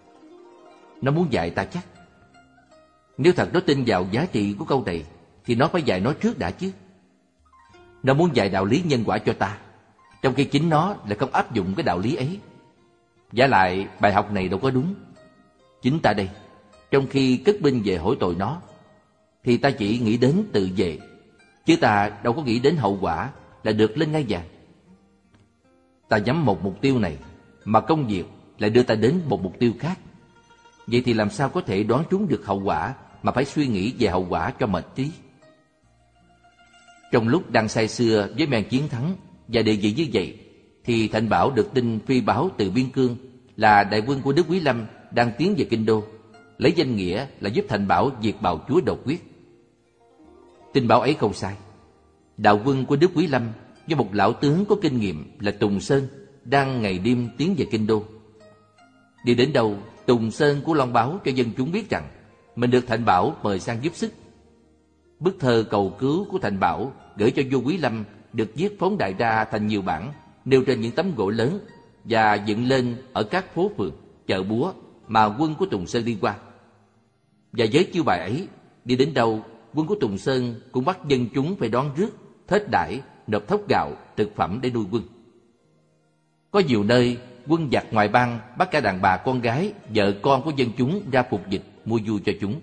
Nó muốn dạy ta chắc. Nếu thật nó tin vào giá trị của câu này thì nó phải dạy nó trước đã chứ. Nó muốn dạy đạo lý nhân quả cho ta, trong khi chính nó lại không áp dụng cái đạo lý ấy. Vả lại bài học này đâu có đúng. Chính ta đây, trong khi cất binh về hỏi tội nó, thì ta chỉ nghĩ đến tự vệ, chứ ta đâu có nghĩ đến hậu quả là được lên ngai vàng. Ta nhắm một mục tiêu này, mà công việc lại đưa ta đến một mục tiêu khác. Vậy thì làm sao có thể đoán trúng được hậu quả mà phải suy nghĩ về hậu quả cho mệt trí? Trong lúc đang say sưa với men chiến thắng và địa vị như vậy, thì Thành Bảo được tin phi báo từ Biên Cương là đại quân của Đức Quý Lâm đang tiến về Kinh Đô, lấy danh nghĩa là giúp Thành Bảo diệt bào chúa Đột Quyết. Tin báo ấy không sai. Đạo quân của Đức Quý Lâm do một lão tướng có kinh nghiệm là Tùng Sơn đang ngày đêm tiến về Kinh Đô. Đi đến đâu, Tùng Sơn của loan báo cho dân chúng biết rằng mình được Thành Bảo mời sang giúp sức. Bức thơ cầu cứu của Thành Bảo gửi cho vua Quý Lâm được viết phóng đại ra thành nhiều bản, nêu trên những tấm gỗ lớn và dựng lên ở các phố phường, chợ búa mà quân của Tùng Sơn đi qua. Và với chiêu bài ấy, đi đến đâu, quân của Tùng Sơn cũng bắt dân chúng phải đón rước, thết đãi, nộp thóc gạo, thực phẩm để nuôi quân. Có nhiều nơi, quân giặc ngoài bang bắt cả đàn bà con gái, vợ con của dân chúng ra phục dịch, mua vui cho chúng.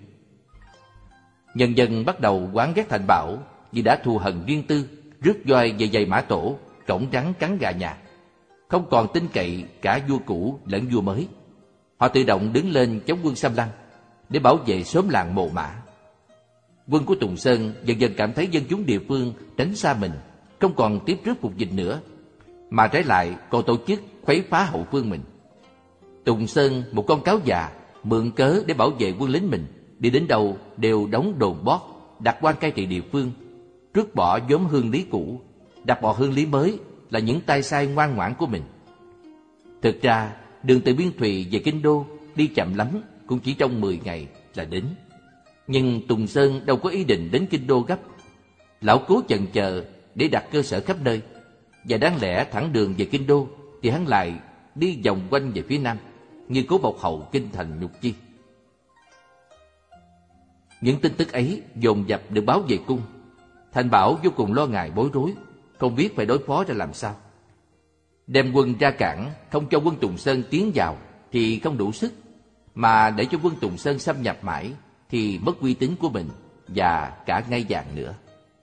Nhân dân bắt đầu oán ghét Thành Bảo vì đã thù hằn riêng tư, rước roi về giày mã tổ, cổng trắng cắn gà nhà, không còn tin cậy cả vua cũ lẫn vua mới. Họ tự động đứng lên chống quân xâm lăng để bảo vệ xóm làng Mồ Mã. Quân của Tùng Sơn dần dần cảm thấy dân chúng địa phương tránh xa mình, không còn tiếp rước phục dịch nữa, mà trái lại còn tổ chức khuấy phá hậu phương mình. Tùng Sơn, một con cáo già, mượn cớ để bảo vệ quân lính mình, đi đến đâu đều đóng đồn bót, đặt quan cai trị địa phương, rước bỏ nhóm hương lý cũ, đặt bỏ hương lý mới là những tay sai ngoan ngoãn của mình. Thực ra, đường từ Biên Thùy về Kinh Đô đi chậm lắm cũng chỉ trong 10 ngày là đến. Nhưng Tùng Sơn đâu có ý định đến Kinh Đô gấp. Lão cố chần chờ để đặt cơ sở khắp nơi, và đáng lẽ thẳng đường về Kinh Đô thì hắn lại đi vòng quanh về phía nam, như cố bọc hậu kinh thành Nhục Chi. Những tin tức ấy dồn dập được báo về cung. Thành Bảo vô cùng lo ngại bối rối, không biết phải đối phó ra làm sao. Đem quân ra cản, không cho quân Tùng Sơn tiến vào thì không đủ sức, mà để cho quân Tùng Sơn xâm nhập mãi thì mất uy tín của mình và cả ngai vàng nữa.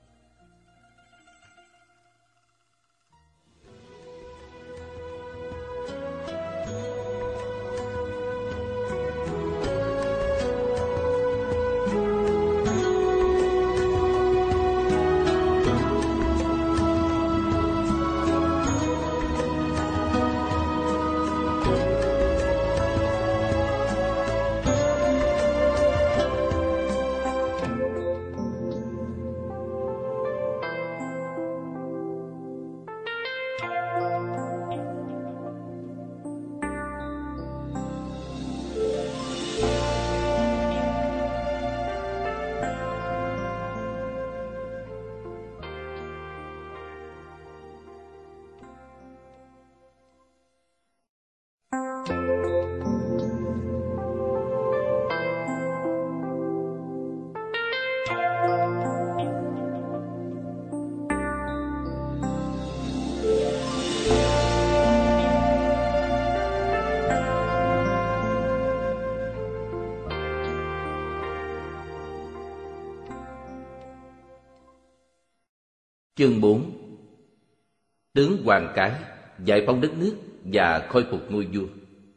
Chương 4. Tướng Hoàng Cái giải phóng đất nước và khôi phục ngôi vua.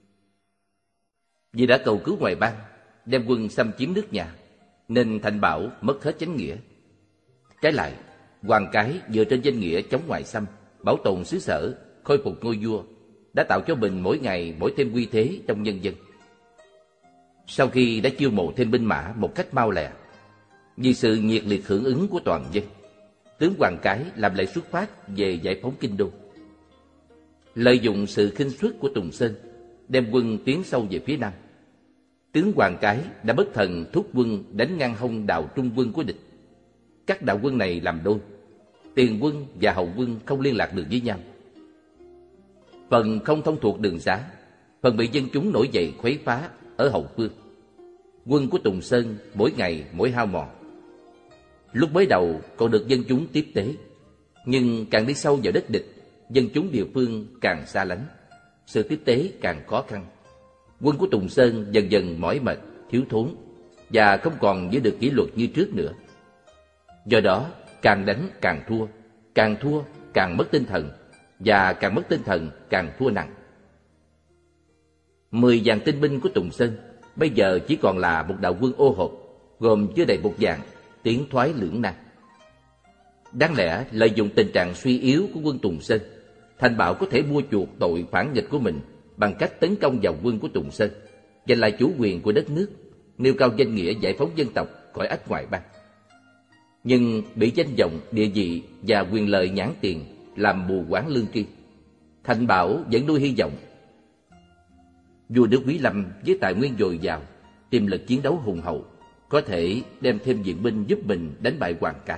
Vì đã cầu cứu ngoại bang, đem quân xâm chiếm nước nhà, nên Thành Bảo mất hết chánh nghĩa. Trái lại, Hoàng Cái dựa trên danh nghĩa chống ngoại xâm, bảo tồn xứ sở, khôi phục ngôi vua, đã tạo cho mình mỗi ngày mỗi thêm uy thế trong nhân dân. Sau khi đã chiêu mộ thêm binh mã một cách mau lẹ, vì sự nhiệt liệt hưởng ứng của toàn dân, tướng Hoàng Cái làm lễ xuất phát về giải phóng kinh đô. Lợi dụng sự khinh suất của Tùng Sơn, đem quân tiến sâu về phía nam. Tướng Hoàng Cái đã bất thần thúc quân đánh ngang hông đạo trung quân của địch. Các đạo quân này làm đôi, tiền quân và hậu quân không liên lạc được với nhau. Phần không thông thuộc đường xá, phần bị dân chúng nổi dậy khuấy phá ở hậu phương. Quân của Tùng Sơn mỗi ngày mỗi hao mòn. Lúc mới đầu còn được dân chúng tiếp tế, nhưng càng đi sâu vào đất địch, dân chúng địa phương càng xa lánh, sự tiếp tế càng khó khăn. Quân của Tùng Sơn dần dần mỏi mệt, thiếu thốn và không còn giữ được kỷ luật như trước nữa. Do đó, càng đánh càng thua càng mất tinh thần, và càng mất tinh thần càng thua nặng. 10 vạn tinh binh của Tùng Sơn bây giờ chỉ còn là một đạo quân ô hộp, gồm chưa đầy 1 vạn, tiến thoái lưỡng nan. Đáng lẽ lợi dụng tình trạng suy yếu của quân Tùng Sơn, Thành Bảo có thể mua chuộc tội phản nghịch của mình bằng cách tấn công vào quân của Tùng Sơn, giành lại chủ quyền của đất nước, nêu cao danh nghĩa giải phóng dân tộc khỏi ách ngoại bang. Nhưng bị danh vọng, địa vị và quyền lợi nhãn tiền làm mù quáng lương tri, Thành Bảo vẫn nuôi hy vọng. Vua nước Quý Lâm với tài nguyên dồi dào, tiềm lực chiến đấu hùng hậu, có thể đem thêm viện binh giúp mình đánh bại Hoàng Cái.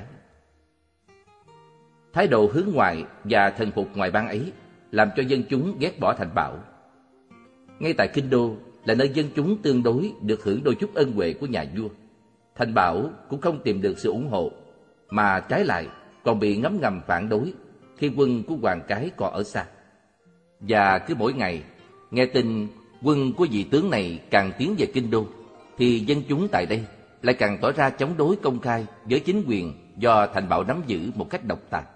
Thái độ hướng ngoại và thần phục ngoại bang ấy làm cho dân chúng ghét bỏ Thành Bảo. Ngay tại Kinh Đô là nơi dân chúng tương đối được hưởng đôi chút ân huệ của nhà vua, Thành Bảo cũng không tìm được sự ủng hộ, mà trái lại còn bị ngấm ngầm phản đối khi quân của Hoàng Cái còn ở xa. Và cứ mỗi ngày nghe tin quân của vị tướng này càng tiến về Kinh Đô, thì dân chúng tại đây lại càng tỏ ra chống đối công khai với chính quyền do Thành Bảo nắm giữ một cách độc tài.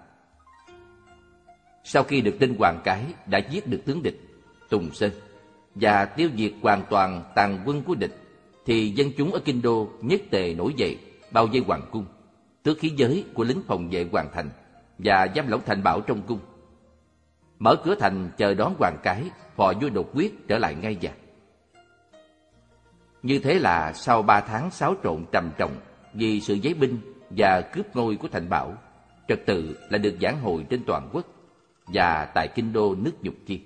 Sau khi được tin Hoàng Cái đã giết được tướng địch Tùng Sơn và tiêu diệt hoàn toàn tàn quân của địch, thì dân chúng ở Kinh Đô nhất tề nổi dậy bao vây hoàng cung, tước khí giới của lính phòng vệ hoàng thành và giam lỏng Thành Bảo trong cung, mở cửa thành chờ đón Hoàng Cái phò vua đột quyết trở lại ngai vàng. Như thế là sau 3 tháng xáo trộn trầm trọng vì sự giấy binh và cướp ngôi của Thành Bảo, trật tự lại được vãn hồi trên toàn quốc và tại Kinh Đô nước Nhục Chi.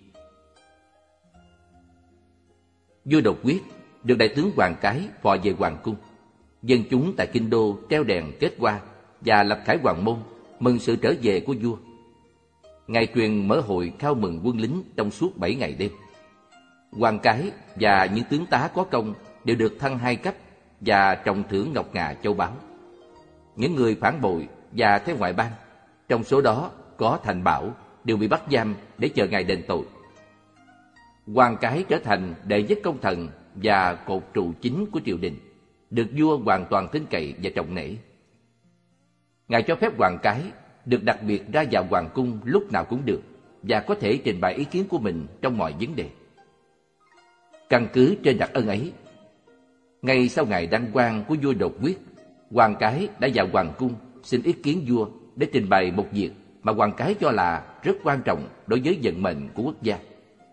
Vua đột quyết được đại tướng Hoàng Cái phò về hoàng cung. Dân chúng tại Kinh Đô treo đèn kết hoa và lập khải hoàng môn mừng sự trở về của vua. Ngài truyền mở hội khao mừng quân lính trong suốt 7 ngày đêm. Quan cái và những tướng tá có công đều được thăng 2 cấp và trọng thưởng ngọc ngà châu báu. Những người phản bội và theo ngoại bang, trong số đó có Thành Bảo, đều bị bắt giam để chờ ngày đền tội. Quan cái trở thành đệ nhất công thần và cột trụ chính của triều đình, được vua hoàn toàn tin cậy và trọng nể. Ngài cho phép quan cái được đặc biệt ra vào hoàng cung lúc nào cũng được và có thể trình bày ý kiến của mình trong mọi vấn đề. Căn cứ trên đặc ân ấy, ngay sau ngày đăng quang của vua Đột Quyết, quan cái đã vào hoàng cung xin ý kiến vua để trình bày một việc mà quan cái cho là rất quan trọng đối với vận mệnh của quốc gia.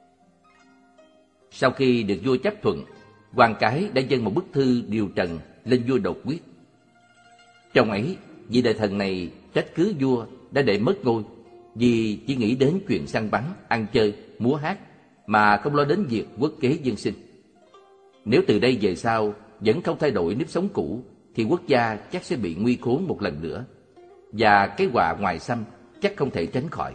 Sau khi được vua chấp thuận, quan cái đã dâng một bức thư điều trần lên vua Đột Quyết. Trong ấy, vị đại thần này trách cứ vua đã để mất ngôi vì chỉ nghĩ đến chuyện săn bắn, ăn chơi, múa hát mà không lo đến việc quốc kế dân sinh. Nếu từ đây về sau vẫn không thay đổi nếp sống cũ thì quốc gia chắc sẽ bị nguy khốn một lần nữa, và cái họa ngoài xâm chắc không thể tránh khỏi.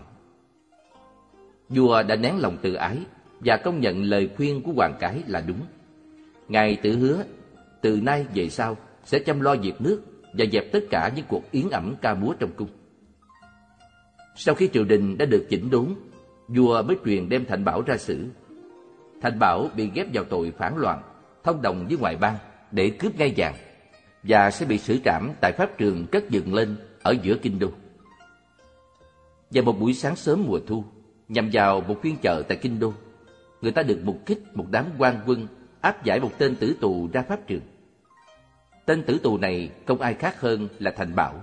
Vua đã nén lòng tự ái và công nhận lời khuyên của quan cái là đúng. Ngài tự hứa từ nay về sau sẽ chăm lo việc nước và dẹp tất cả những cuộc yến ẩm ca múa trong cung. Sau khi triều đình đã được chỉnh đốn, vua mới truyền đem Thành Bảo ra xử. Thành Bảo bị ghép vào tội phản loạn, thông đồng với ngoại bang để cướp ngai vàng, và sẽ bị xử trảm tại pháp trường cất dựng lên ở giữa kinh đô. Vào một buổi sáng sớm mùa thu, nhằm vào một phiên chợ tại kinh đô, người ta được mục kích một đám quan quân áp giải một tên tử tù ra pháp trường. Tên tử tù này không ai khác hơn là Thành Bảo.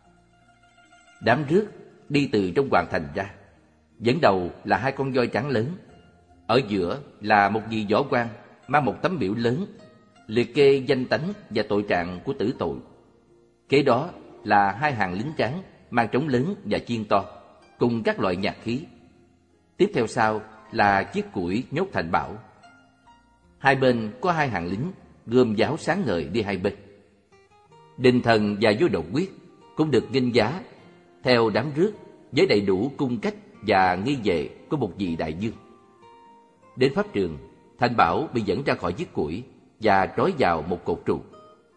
Đám rước đi từ trong hoàng thành ra, dẫn đầu là 2 con voi trắng lớn. Ở giữa là một vị võ quan mang một tấm biểu lớn liệt kê danh tánh và tội trạng của tử tội. Kế đó là 2 hàng lính tráng mang trống lớn và chiên to cùng các loại nhạc khí. Tiếp theo sau là chiếc củi nhốt Thành Bảo. Hai bên có 2 hàng lính gươm giáo sáng ngời đi hai bên. Đình thần và vua Đột Quyết cũng được nghênh giá theo đám rước với đầy đủ cung cách và nghi vệ của một vị đại vương. Đến pháp trường, Thành Bảo bị dẫn ra khỏi chiếc củi và trói vào một cột trụ.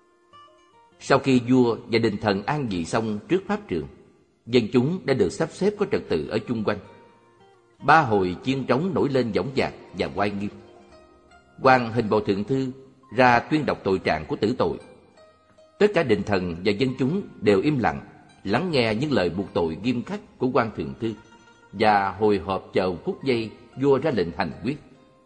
Sau khi vua và đình thần an vị xong trước pháp trường, dân chúng đã được sắp xếp có trật tự ở chung quanh. 3 hồi chiên trống nổi lên dõng dạc và oai nghiêm. Quan hình bầu thượng thư ra tuyên đọc tội trạng của tử tội. Tất cả đình thần và dân chúng đều im lặng lắng nghe những lời buộc tội nghiêm khắc của quan thượng thư và hồi hộp chờ phút giây vua ra lệnh hành quyết.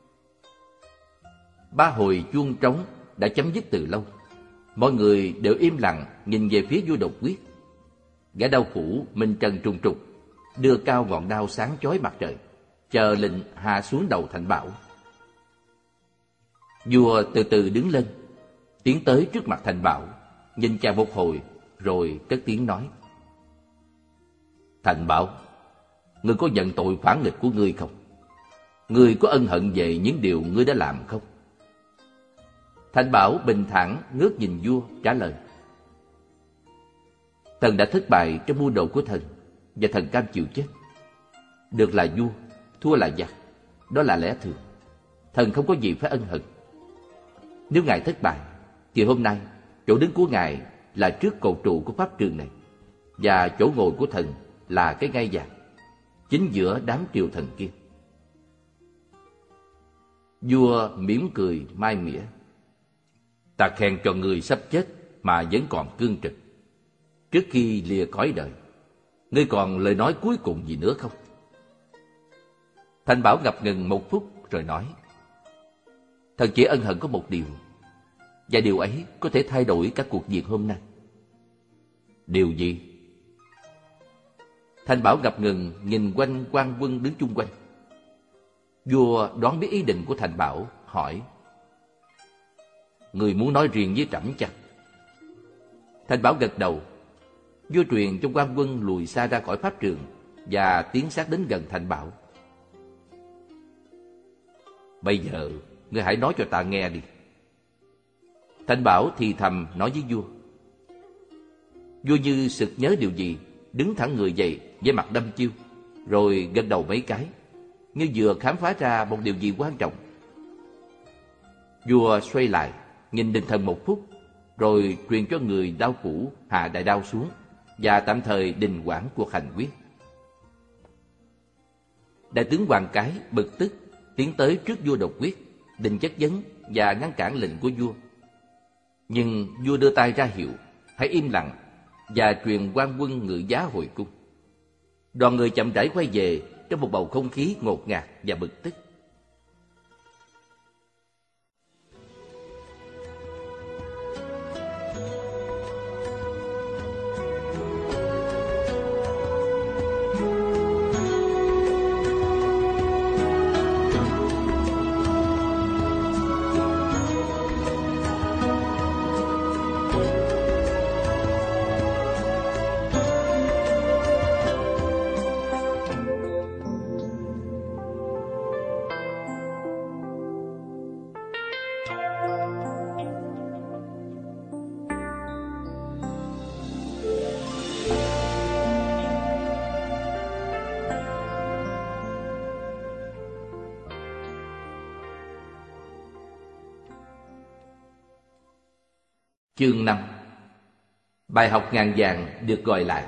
3 hồi chuông trống đã chấm dứt từ lâu. Mọi người đều im lặng nhìn về phía vua Đột Quyết. Gã đao phủ mình trần trùng trục đưa cao ngọn đao sáng chói mặt trời, chờ lệnh hạ xuống đầu Thành Bảo. Vua từ từ đứng lên, tiến tới trước mặt Thành Bảo, nhìn chàng một hồi rồi cất tiếng nói: Thành Bảo, ngươi có nhận tội phản nghịch của ngươi không? Ngươi có ân hận về những điều ngươi đã làm không? Thành Bảo bình thản ngước nhìn vua trả lời: Thần đã thất bại trong mưu đồ của thần, và thần cam chịu chết. Được là vua, thua là giặc, đó là lẽ thường. Thần không có gì phải ân hận. Nếu ngài thất bại, thì hôm nay chỗ đứng của ngài là trước cột trụ của pháp trường này, và chỗ ngồi của thần là cái ngai vàng chính giữa đám triều thần kia. Vua mỉm cười mai mỉa: Ta khen cho ngươi sắp chết mà vẫn còn cương trực. Trước khi lìa cõi đời, ngươi còn lời nói cuối cùng gì nữa không? Thành Bảo ngập ngừng một phút rồi nói: Thần chỉ ân hận có một điều, và điều ấy có thể thay đổi các cuộc việc hôm nay. Điều gì? Thành Bảo ngập ngừng nhìn quanh quan quân đứng chung quanh. Vua đoán biết ý định của Thành Bảo, hỏi: Người muốn nói riêng với trẫm chăng? Thành Bảo gật đầu. Vua truyền cho quan quân lùi xa ra khỏi pháp trường và tiến sát đến gần Thành Bảo. Bây giờ ngươi hãy nói cho ta nghe đi. Thành Bảo thì thầm nói với vua. Vua như sực nhớ điều gì, đứng thẳng người dậy với mặt đăm chiêu, rồi gật đầu mấy cái, như vừa khám phá ra một điều gì quan trọng. Vua xoay lại, nhìn Đình Thần một phút, rồi truyền cho người đao phủ hạ đại đao xuống và tạm thời đình quản cuộc hành quyết. Đại tướng Hoàng Cái bực tức tiến tới trước vua đột quyết, định chất vấn và ngăn cản lệnh của vua. Nhưng vua đưa tay ra hiệu hãy im lặng và truyền quan quân ngự giá hồi cung. Đoàn người chậm rãi quay về trong một bầu không khí ngột ngạt và bực tức. Chương 5. Bài học ngàn vàng được gọi lại.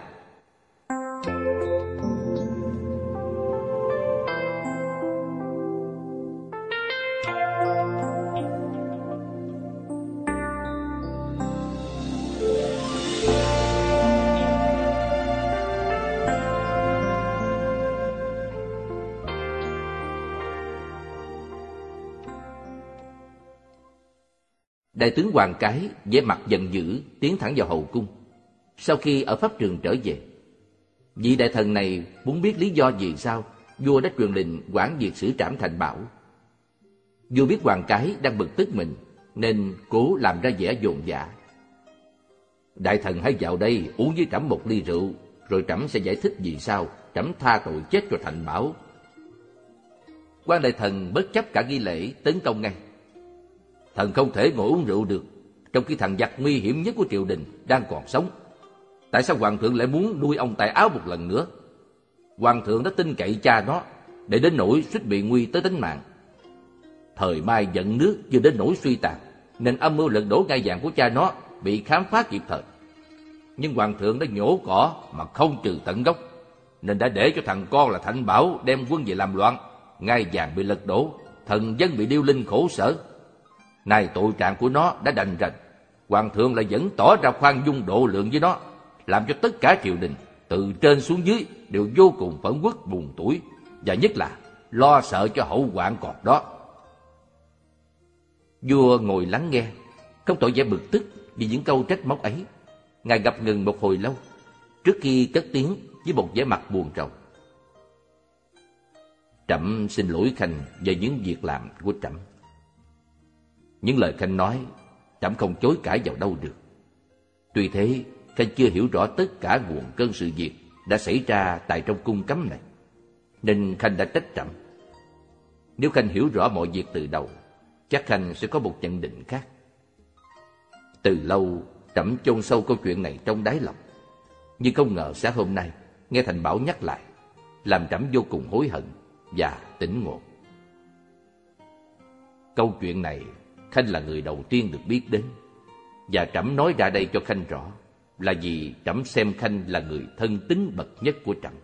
Đại tướng Hoàng Cái vẻ mặt giận dữ tiến thẳng vào hậu cung. Sau khi ở pháp trường trở về, vị đại thần này muốn biết lý do vì sao vua đã truyền lệnh quản việc xử trảm Thành Bảo. Vua biết Hoàng Cái đang bực tức mình nên cố làm ra vẻ dồn dã. Đại thần hãy vào đây uống với trẫm một ly rượu, rồi trẫm sẽ giải thích vì sao trẫm tha tội chết cho Thành Bảo. Quan đại thần bất chấp cả nghi lễ tấn công ngay. Thần không thể ngồi uống rượu được, trong khi thằng giặc nguy hiểm nhất của triều đình đang còn sống. Tại sao hoàng thượng lại muốn nuôi ông tài áo một lần nữa? Hoàng thượng đã tin cậy cha nó, để đến nỗi suýt bị nguy tới tính mạng. Thời Mai giận nước chưa đến nỗi suy tàn, nên âm mưu lật đổ ngai vàng của cha nó bị khám phá kịp thời. Nhưng hoàng thượng đã nhổ cỏ mà không trừ tận gốc, nên đã để cho thằng con là Thành Bảo đem quân về làm loạn. Ngai vàng bị lật đổ, thần dân bị điêu linh khổ sở. Nay tội trạng của nó đã đành rành, hoàng thượng lại vẫn tỏ ra khoan dung độ lượng với nó, làm cho tất cả triều đình từ trên xuống dưới đều vô cùng phẫn uất buồn tủi, và nhất là lo sợ cho hậu hoạn còn đó. Vua ngồi lắng nghe, không tỏ vẻ bực tức vì những câu trách móc ấy. Ngài ngập ngừng một hồi lâu trước khi cất tiếng với một vẻ mặt buồn rầu. Trẫm xin lỗi Khanh về những việc làm của trẫm. Những lời Khanh nói, trẫm không chối cãi vào đâu được. Tuy thế, Khanh chưa hiểu rõ tất cả nguồn cơn sự việc đã xảy ra tại trong cung cấm này, nên Khanh đã trách trẫm. Nếu Khanh hiểu rõ mọi việc từ đầu, chắc Khanh sẽ có một nhận định khác. Từ lâu, trẫm chôn sâu câu chuyện này trong đáy lòng, nhưng không ngờ sáng hôm nay nghe Thành Bảo nhắc lại, làm trẫm vô cùng hối hận và tỉnh ngộ. Câu chuyện này Khanh là người đầu tiên được biết đến, và trẫm nói ra đây cho Khanh rõ là vì trẫm xem Khanh là người thân tín bậc nhất của trẫm.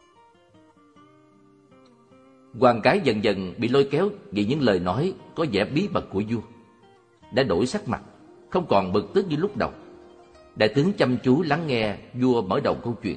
Hoàng Cái dần dần bị lôi kéo vì những lời nói có vẻ bí mật của vua, đã đổi sắc mặt, không còn bực tức như lúc đầu. Đại tướng chăm chú lắng nghe vua mở đầu câu chuyện.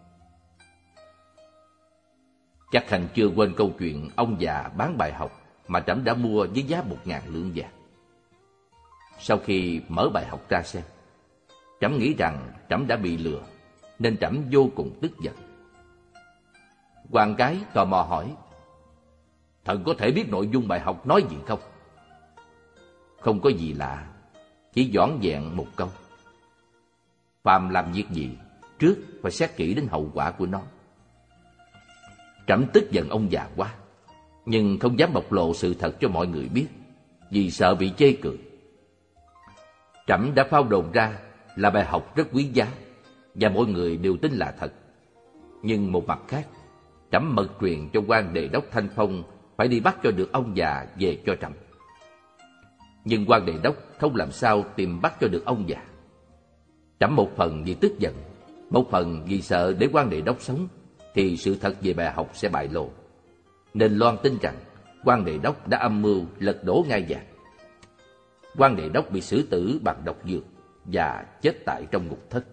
Chắc Khanh chưa quên câu chuyện ông già bán bài học mà trẫm đã mua với giá 1.000 lượng vàng. Sau khi mở bài học ra xem, trẫm nghĩ rằng trẫm đã bị lừa, nên trẫm vô cùng tức giận. Hoàng Cái tò mò hỏi: thần có thể biết nội dung bài học nói gì không? Không có gì lạ, chỉ vỏn vẹn một câu: phàm làm việc gì, trước phải xét kỹ đến hậu quả của nó. Trẫm tức giận ông già quá, nhưng không dám bộc lộ sự thật cho mọi người biết, vì sợ bị chê cười. Trẫm đã phao đồn ra là bài học rất quý giá, và mọi người đều tin là thật. Nhưng một mặt khác, trẫm mật truyền cho quan đề đốc Thanh Phong phải đi bắt cho được ông già về cho trẫm. Nhưng quan đề đốc không làm sao tìm bắt cho được ông già. Trẫm một phần vì tức giận, một phần vì sợ để quan đề đốc sống thì sự thật về bài học sẽ bại lộ, nên loan tin rằng quan đề đốc đã âm mưu lật đổ ngai vàng. Quan đề đốc bị xử tử bằng độc dược và chết tại trong ngục thất.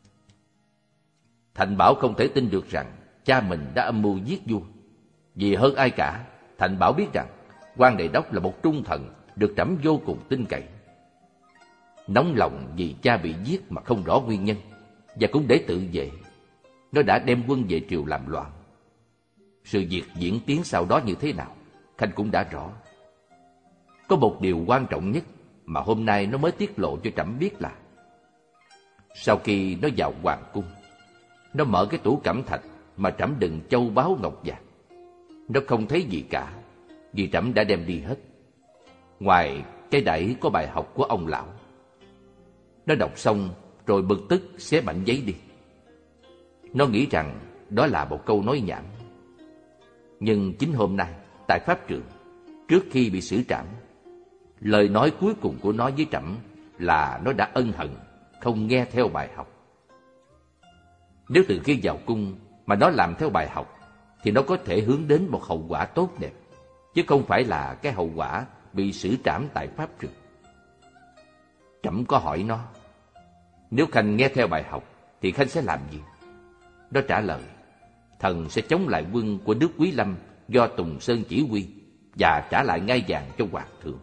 Thành Bảo không thể tin được rằng cha mình đã âm mưu giết vua. Vì hơn ai cả, Thành Bảo biết rằng quan đề đốc là một trung thần được trẫm vô cùng tin cậy. Nóng lòng vì cha bị giết mà không rõ nguyên nhân, và cũng để tự vệ, nó đã đem quân về triều làm loạn. Sự việc diễn tiến sau đó như thế nào, Khanh cũng đã rõ. Có một điều quan trọng nhất mà hôm nay nó mới tiết lộ cho trẫm biết là sau khi nó vào hoàng cung, nó mở cái tủ cẩm thạch mà trẫm đựng châu báu ngọc vàng. Nó không thấy gì cả, vì trẫm đã đem đi hết, ngoài cái đẩy có bài học của ông lão. Nó đọc xong rồi bực tức xé mảnh giấy đi. Nó nghĩ rằng đó là một câu nói nhảm. Nhưng chính hôm nay, tại pháp trường, trước khi bị xử trảm, lời nói cuối cùng của nó với trẫm là nó đã ân hận không nghe theo bài học. Nếu từ khi vào cung mà nó làm theo bài học thì nó có thể hướng đến một hậu quả tốt đẹp, chứ không phải là cái hậu quả bị xử trảm tại pháp trường. Trẫm có hỏi nó, nếu Khanh nghe theo bài học thì Khanh sẽ làm gì? Nó trả lời, thần sẽ chống lại quân của nước Quý Lâm do Tùng Sơn chỉ huy và trả lại ngai vàng cho hoàng thượng.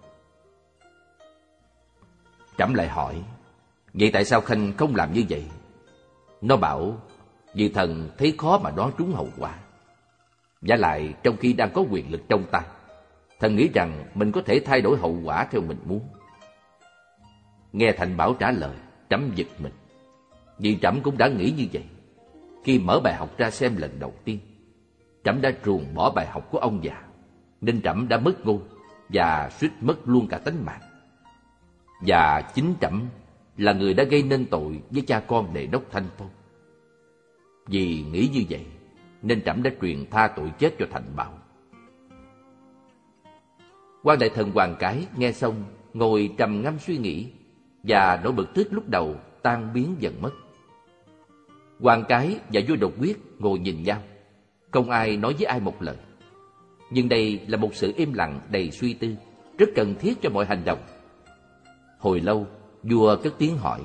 Trẫm lại hỏi, vậy tại sao Khanh không làm như vậy? Nó bảo, vì thần thấy khó mà đoán trúng hậu quả. Vả lại trong khi đang có quyền lực trong tay, thần nghĩ rằng mình có thể thay đổi hậu quả theo mình muốn. Nghe Thành Bảo trả lời, trẫm giật mình, vì trẫm cũng đã nghĩ như vậy. Khi mở bài học ra xem lần đầu tiên, trẫm đã ruồng bỏ bài học của ông già, nên trẫm đã mất ngôi và suýt mất luôn cả tánh mạng. Và chính trẫm là người đã gây nên tội với cha con đề đốc Thanh Phong. Vì nghĩ như vậy nên trẫm đã truyền tha tội chết cho Thành Bảo. Quan đại thần Hoàng Cái nghe xong ngồi trầm ngâm suy nghĩ, và nỗi bực tức lúc đầu tan biến dần mất. Hoàng Cái và vua Đột Quyết ngồi nhìn nhau, không ai nói với ai một lời. Nhưng đây là một sự im lặng đầy suy tư, rất cần thiết cho mọi hành động. Hồi lâu, vua cất tiếng hỏi,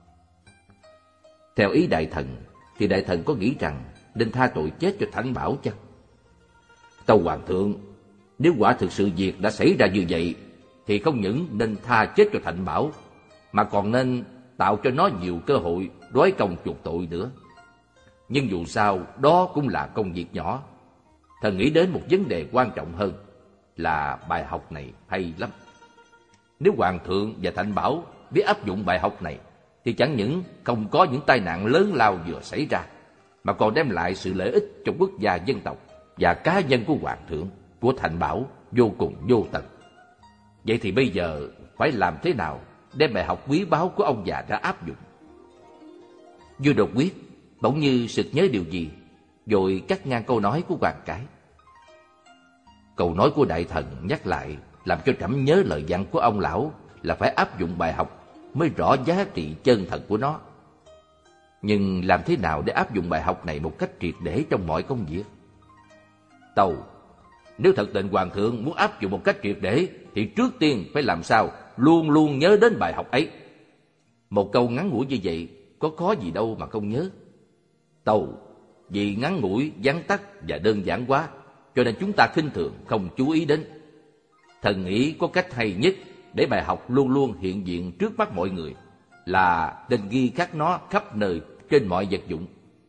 theo ý đại thần thì đại thần có nghĩ rằng nên tha tội chết cho Thành Bảo chăng? Tâu hoàng thượng, nếu quả thực sự việc đã xảy ra như vậy thì không những nên tha chết cho Thành Bảo, mà còn nên tạo cho nó nhiều cơ hội đối công chuộc tội nữa. Nhưng dù sao đó cũng là công việc nhỏ. Thần nghĩ đến một vấn đề quan trọng hơn là bài học này hay lắm. Nếu hoàng thượng và Thành Bảo biết áp dụng bài học này thì chẳng những không có những tai nạn lớn lao vừa xảy ra, mà còn đem lại sự lợi ích cho quốc gia dân tộc và cá nhân của hoàng thượng, của Thành Bảo vô cùng vô tận. Vậy thì bây giờ phải làm thế nào đem bài học quý báu của ông già ra áp dụng? Vua Đột Quyết bỗng như sực nhớ điều gì, rồi cắt ngang câu nói của Hoàng Cái. Câu nói của đại thần nhắc lại làm cho trẫm nhớ lời dặn của ông lão là phải áp dụng bài học mới rõ giá trị chân thật của nó. Nhưng làm thế nào để áp dụng bài học này một cách triệt để trong mọi công việc? Tâu, nếu thật tình hoàng thượng muốn áp dụng một cách triệt để thì trước tiên phải làm sao luôn luôn nhớ đến bài học ấy. Một câu ngắn ngủi như vậy có khó gì đâu mà không nhớ. Tâu, vì ngắn ngủi, vắn tắt và đơn giản quá, cho nên chúng ta khinh thường không chú ý đến. Thần nghĩ có cách hay nhất để bài học luôn luôn hiện diện trước mắt mọi người là nên ghi khắc nó khắp nơi trên mọi vật dụng.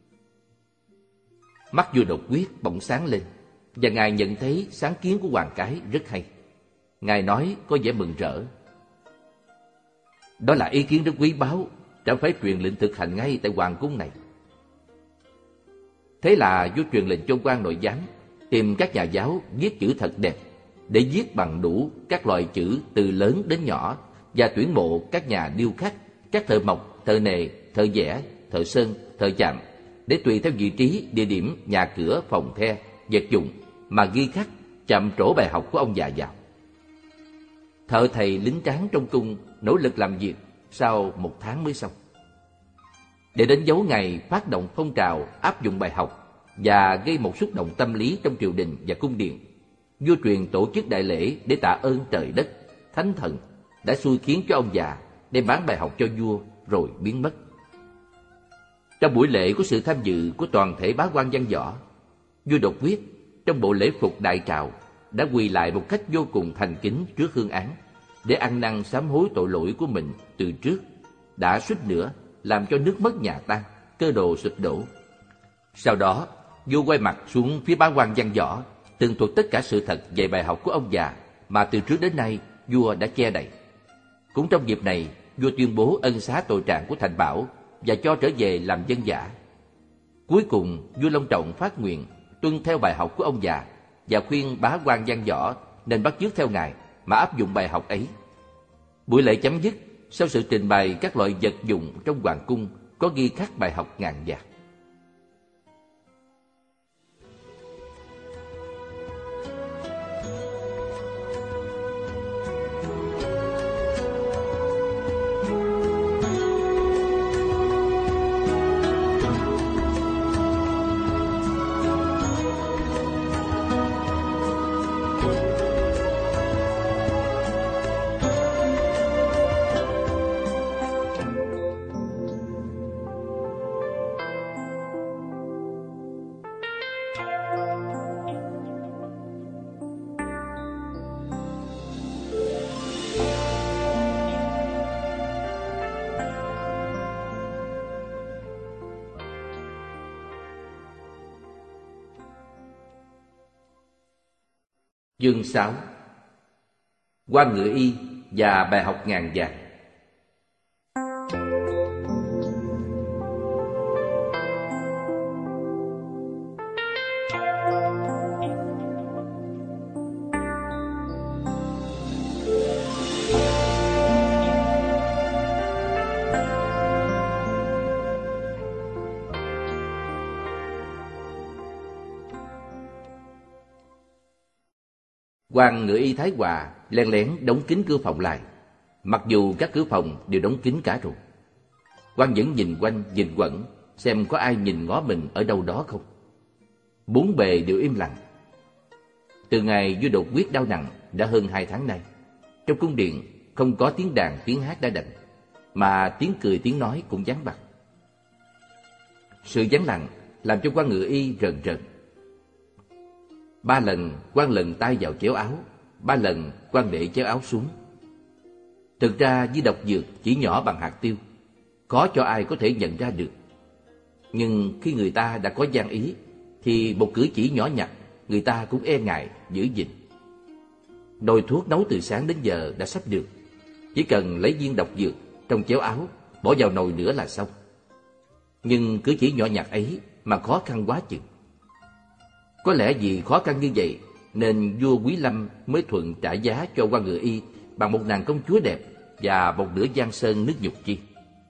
Mắt vua Đột Quyết bỗng sáng lên, và ngài nhận thấy sáng kiến của Hoàng Cái rất hay. Ngài nói có vẻ mừng rỡ, đó là ý kiến rất quý báu, trẫm phải truyền lệnh thực hành ngay tại hoàng cung này. Thế là vua truyền lệnh cho quan nội giám tìm các nhà giáo viết chữ thật đẹp, để viết bằng đủ các loại chữ từ lớn đến nhỏ, và tuyển mộ các nhà điêu khắc, các thợ mộc, thợ nề, thợ vẽ, thợ sơn, thợ chạm, để tùy theo vị trí, địa điểm, nhà cửa, phòng the, vật dụng mà ghi khắc, chạm trổ bài học của ông già vào. Thợ thầy lính tráng trong cung nỗ lực làm việc sau 1 tháng mới xong. Để đánh dấu ngày phát động phong trào áp dụng bài học và gây một xúc động tâm lý trong triều đình và cung điện, vua truyền tổ chức đại lễ để tạ ơn trời đất, thánh thần đã xui khiến cho ông già đem bán bài học cho vua rồi biến mất. Trong buổi lễ có sự tham dự của toàn thể bá quan văn võ. Vua Đột Quyết trong bộ lễ phục đại trào đã quỳ lại một cách vô cùng thành kính trước hương án để ăn năn sám hối tội lỗi của mình từ trước đã suýt nữa làm cho nước mất nhà tan, cơ đồ sụp đổ. Sau đó, vua quay mặt xuống phía bá quan văn võ, tường thuật tất cả sự thật về bài học của ông già mà từ trước đến nay vua đã che đậy. Cũng trong dịp này, vua tuyên bố ân xá tội trạng của Thành Bảo và cho trở về làm dân giả. Cuối cùng, vua long trọng phát nguyện tuân theo bài học của ông già và khuyên bá quan văn võ nên bắt chước theo ngài mà áp dụng bài học ấy. Buổi lễ chấm dứt sau sự trình bày các loại vật dụng trong hoàng cung có ghi khắc bài học ngàn vàng. Chương 6. Quan Ngựa Y và bài học ngàn vàng. Quan Ngựa Y Thái Hòa len lén đóng kín cửa phòng lại, mặc dù các cửa phòng đều đóng kín cả rồi. Quan vẫn nhìn quanh nhìn quẩn xem có ai nhìn ngó mình ở đâu đó không. Bốn bề đều im lặng. Từ ngày vua Đột Quyết đau nặng đã hơn 2 tháng nay, trong cung điện không có tiếng đàn tiếng hát đã đành, mà tiếng cười tiếng nói cũng vắng bặt. Sự vắng lặng làm cho Quan Ngựa Y rờn rợn. 3 lần quan lần tay vào chéo áo, 3 lần quan để chéo áo xuống. Thực ra với độc dược chỉ nhỏ bằng hạt tiêu, khó cho ai có thể nhận ra được. Nhưng khi người ta đã có gian ý, thì một cử chỉ nhỏ nhặt người ta cũng e ngại giữ gìn. Nồi thuốc nấu từ sáng đến giờ đã sắp được, chỉ cần lấy viên độc dược trong chéo áo bỏ vào nồi nữa là xong. Nhưng cử chỉ nhỏ nhặt ấy mà khó khăn quá chừng. Có lẽ vì khó khăn như vậy nên vua Quý Lâm mới thuận trả giá cho Quan Ngựa Y bằng một nàng công chúa đẹp và một nửa giang sơn nước Nhục Chi.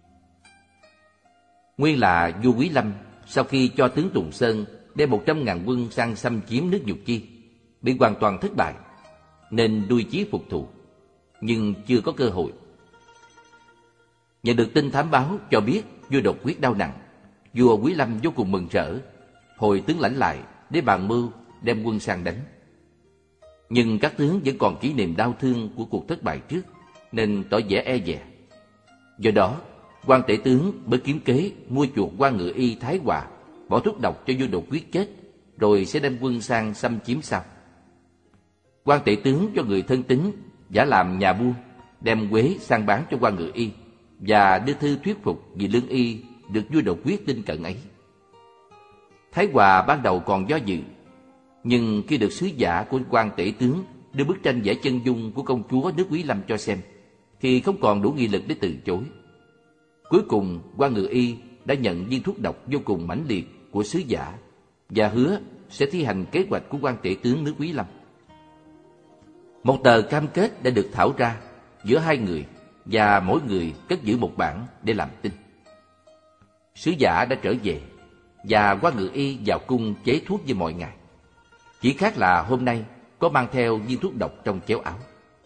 Nguyên là vua Quý Lâm sau khi cho tướng Tùng Sơn đem 100.000 quân sang xâm chiếm nước Nhục Chi, bị hoàn toàn thất bại, nên đuôi chí phục thù, nhưng chưa có cơ hội. Nhận được tin thám báo cho biết vua Đột Quyết đau nặng, vua Quý Lâm vô cùng mừng rỡ, hồi tướng lãnh lại để bàn mưu đem quân sang đánh. Nhưng các tướng vẫn còn kỷ niệm đau thương của cuộc thất bại trước, nên tỏ vẻ e dè. Do đó, quan tể tướng mới kiếm kế mua chuộc Quan Ngựa Y Thái Hòa, bỏ thuốc độc cho vua Đột Quyết chết, rồi sẽ đem quân sang xâm chiếm sau. Quan tể tướng cho người thân tín giả làm nhà buôn, đem quế sang bán cho Quan Ngựa Y và đưa thư thuyết phục vì lương y được vua Đột Quyết tin cận ấy. Thái Hòa ban đầu còn do dự, nhưng khi được sứ giả của quan tể tướng đưa bức tranh vẽ chân dung của công chúa nước Quý Lâm cho xem, thì không còn đủ nghị lực để từ chối. Cuối cùng, Quan Ngựa Y đã nhận viên thuốc độc vô cùng mãnh liệt của sứ giả và hứa sẽ thi hành kế hoạch của quan tể tướng nước Quý Lâm. Một tờ cam kết đã được thảo ra giữa hai người và mỗi người cất giữ một bản để làm tin. Sứ giả đã trở về. và quan ngự y vào cung chế thuốc như mọi ngày. Chỉ khác là hôm nay có mang theo viên thuốc độc trong chéo áo.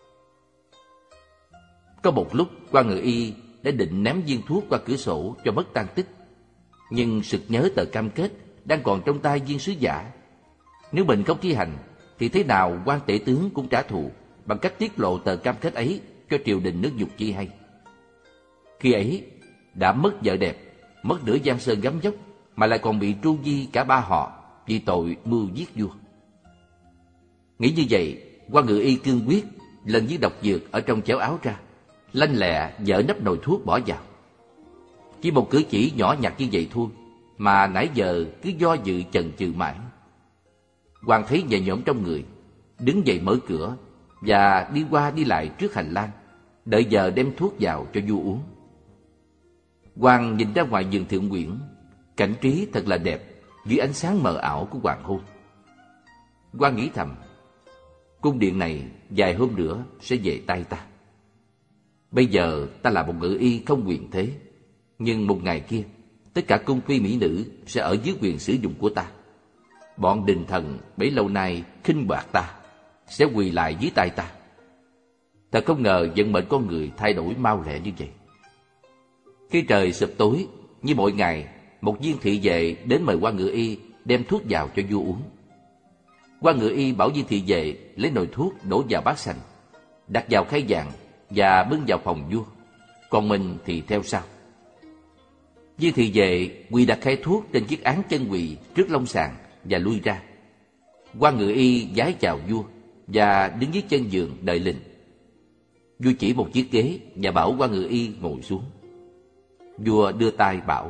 Có một lúc quan ngự y đã định ném viên thuốc qua cửa sổ cho mất tan tích, nhưng sực nhớ tờ cam kết đang còn trong tay viên sứ giả. Nếu mình không thi hành thì thế nào quan tể tướng cũng trả thù bằng cách tiết lộ tờ cam kết ấy cho triều đình nước Dục chi hay. Khi ấy đã mất vợ đẹp, mất nửa Giang Sơn gấm dốc, mà lại còn bị tru di cả ba họ vì tội mưu giết vua. Nghĩ như vậy, quan ngự y cương quyết lần viên độc dược ở trong chéo áo ra, lanh lẹ dỡ nắp nồi thuốc bỏ vào. Chỉ một cử chỉ nhỏ nhặt như vậy thôi mà nãy giờ cứ do dự chần chừ mãi. Quan thấy nhẹ nhõm trong người, đứng dậy mở cửa và đi qua đi lại trước hành lang, đợi giờ đem thuốc vào cho vua uống. Quan nhìn ra ngoài vườn Thượng Uyển, cảnh trí thật là đẹp dưới ánh sáng mờ ảo của hoàng hôn. Quan nghĩ thầm, cung điện này vài hôm nữa sẽ về tay ta. Bây giờ ta là một ngự y không quyền thế, nhưng một ngày kia tất cả cung phi mỹ nữ sẽ ở dưới quyền sử dụng của ta. Bọn đình thần bấy lâu nay khinh bạc ta sẽ quỳ lại dưới tay ta. Thật không ngờ vận mệnh con người thay đổi mau lẹ như vậy. Khi trời sụp tối, như mọi ngày, một viên thị vệ đến mời quan ngự y đem thuốc vào cho vua uống. Quan ngự y bảo viên thị vệ lấy nồi thuốc đổ vào bát sành, đặt vào khay vàng và bưng vào phòng vua, còn mình thì theo sau. Viên thị vệ quỳ đặt khay thuốc trên chiếc án chân quỳ trước long sàn và lui ra. Quan ngự y vái chào vua và đứng dưới chân giường đợi lình. Vua chỉ một chiếc ghế và bảo quan ngự y ngồi xuống. Vua đưa tay bảo: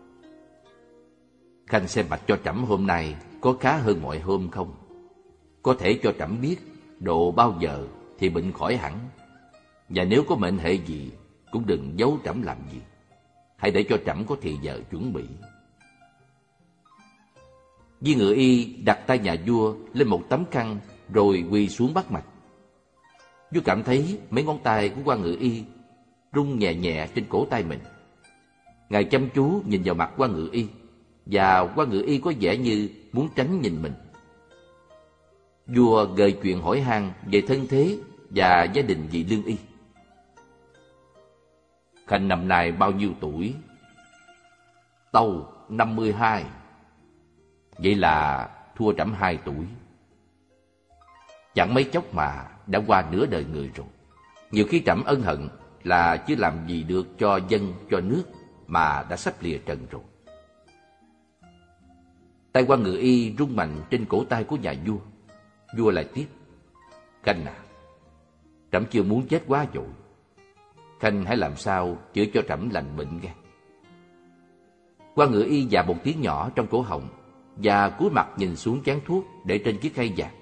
Khanh xem mạch cho trẫm hôm nay có khá hơn mọi hôm không? Có thể cho trẫm biết độ bao giờ thì bệnh khỏi hẳn. Và nếu có mệnh hệ gì cũng đừng giấu trẫm làm gì. Hãy để cho trẫm có thì giờ chuẩn bị. Viên ngự y đặt tay nhà vua lên một tấm khăn rồi quỳ xuống bắt mạch. Vua cảm thấy mấy ngón tay của quan ngự y rung nhẹ nhẹ trên cổ tay mình. Ngài chăm chú nhìn vào mặt quan ngự y, và quan ngự y có vẻ như muốn tránh nhìn mình. Vua gợi chuyện hỏi han về thân thế và gia đình vị lương y. Khanh năm nay bao nhiêu tuổi? Tâu 52. Vậy là thua trẫm 2 tuổi. Chẳng mấy chốc mà đã qua nửa đời người rồi. Nhiều khi trẫm ân hận là chưa làm gì được cho dân cho nước mà đã sắp lìa trần rồi. Tay quan ngự y rung mạnh trên cổ tay của nhà vua. Vua lại tiếp: Khanh à, trẫm chưa muốn chết quá vội. Khanh hãy làm sao chữa cho trẫm lành bệnh nghe. Quan ngự y dạ một tiếng nhỏ trong cổ họng và cúi mặt nhìn xuống chén thuốc để trên chiếc khay vàng.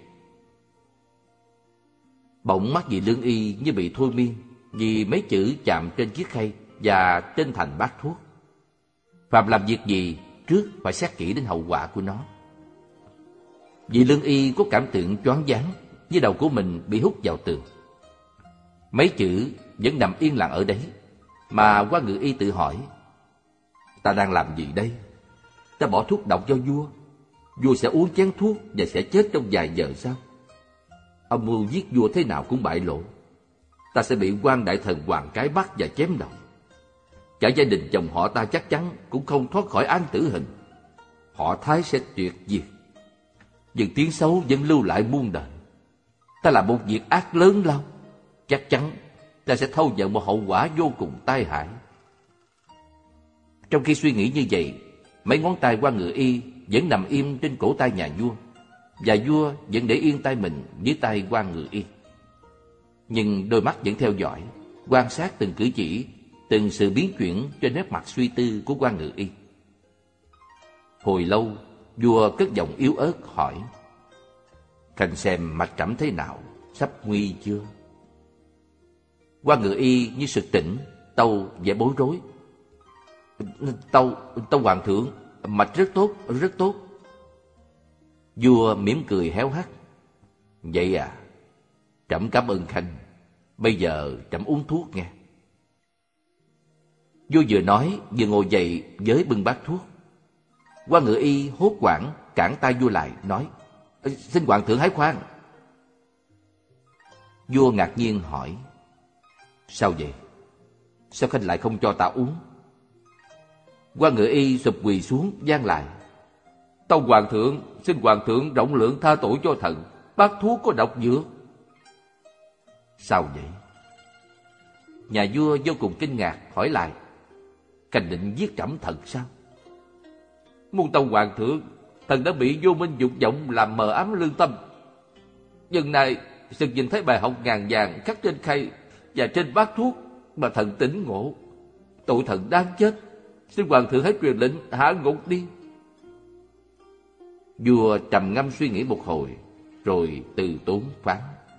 Bỗng mắt vị lương y như bị thôi miên vì mấy chữ chạm trên chiếc khay và trên thành bát thuốc. Phàm làm việc gì trước phải xét kỹ đến hậu quả của nó. Vị lương y có cảm tưởng choáng váng như đầu của mình bị hút vào tường. Mấy chữ vẫn nằm yên lặng ở đấy, mà quan ngự y tự hỏi: Ta đang làm gì đây? Ta bỏ thuốc độc cho vua. Vua sẽ uống chén thuốc và sẽ chết trong vài giờ sao? Âm mưu giết vua thế nào cũng bại lộ. Ta sẽ bị quan đại thần Hoàng Cái bắt và chém đầu. Cả gia đình chồng họ ta chắc chắn cũng không thoát khỏi án tử hình. Họ Thái sẽ tuyệt diệt, nhưng tiếng xấu vẫn lưu lại muôn đời. Ta làm một việc ác lớn lao, chắc chắn ta sẽ thâu nhận một hậu quả vô cùng tai hại. Trong khi suy nghĩ như vậy, mấy ngón tay quan ngự y vẫn nằm im trên cổ tay nhà vua, và vua vẫn để yên tay mình dưới tay quan ngự y. Nhưng đôi mắt vẫn theo dõi, quan sát từng cử chỉ, từng sự biến chuyển trên nét mặt suy tư của quan ngự y. Hồi lâu, vua cất giọng yếu ớt hỏi: Khanh xem mặt trẫm thế nào, sắp nguy chưa? Quan ngự y như sực tỉnh, tâu vẻ bối rối: Tâu hoàng thượng, mạch rất tốt, rất tốt. Vua mỉm cười héo hắt: Vậy à, trẫm cảm ơn Khanh. Bây giờ trẫm uống thuốc nghe. Vua vừa nói vừa ngồi dậy với bưng bát thuốc. Quan Ngự Y hốt hoảng cản tay vua lại, nói: Xin hoàng thượng hãy khoan. Vua ngạc nhiên hỏi: Sao vậy? Sao Khanh lại không cho ta uống? Quan Ngự Y sụp quỳ xuống van lại: Tâu hoàng thượng, xin hoàng thượng rộng lượng tha tội cho thần, bát thuốc có độc dược. Sao vậy? Nhà vua vô cùng kinh ngạc hỏi lại: Khanh định giết trẫm thật sao? Muôn tâu hoàng thượng, thần đã bị vô minh dục vọng làm mờ ám lương tâm. Lần này sực nhìn thấy bài học ngàn vàng khắc trên khay và trên bát thuốc mà thần tỉnh ngộ. Tội thần đáng chết, xin hoàng thượng hãy truyền lệnh hạ ngục đi. Vua trầm ngâm suy nghĩ một hồi, rồi từ tốn phán: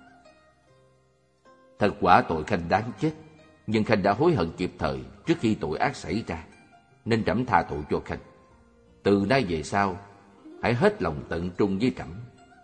Thật quả tội Khanh đáng chết, nhưng Khanh đã hối hận kịp thời trước khi tội ác xảy ra, nên trẫm tha tội cho Khanh. Từ nay về sau, hãy hết lòng tận trung với trẫm.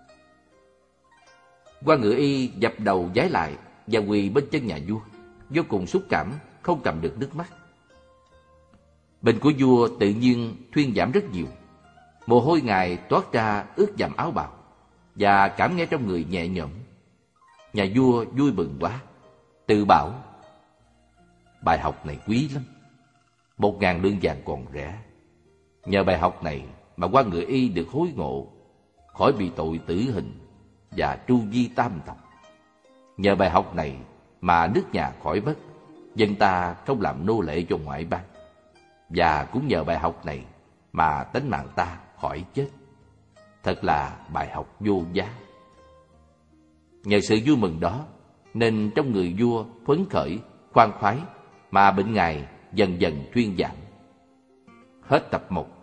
Quan Ngự Y dập đầu vái lại và quỳ bên chân nhà vua, vô cùng xúc cảm, không cầm được nước mắt. Bệnh của vua tự nhiên thuyên giảm rất nhiều. Mồ hôi ngài toát ra ướt dầm áo bào, và cảm nghe trong người nhẹ nhõm. Nhà vua vui mừng quá, tự bảo: Bài học này quý lắm, 1.000 lương vàng còn rẻ. Nhờ bài học này mà Quan Ngự Y được hối ngộ, khỏi bị tội tử hình và tru di tam tộc. Nhờ bài học này mà nước nhà khỏi bất, dân ta không làm nô lệ cho ngoại bang. Và cũng nhờ bài học này mà tánh mạng ta khỏi chết. Thật là bài học vô giá. Nhờ sự vui mừng đó nên trong người vua phấn khởi, khoan khoái, mà bệnh ngài dần dần thuyên giảm. Hết tập 1.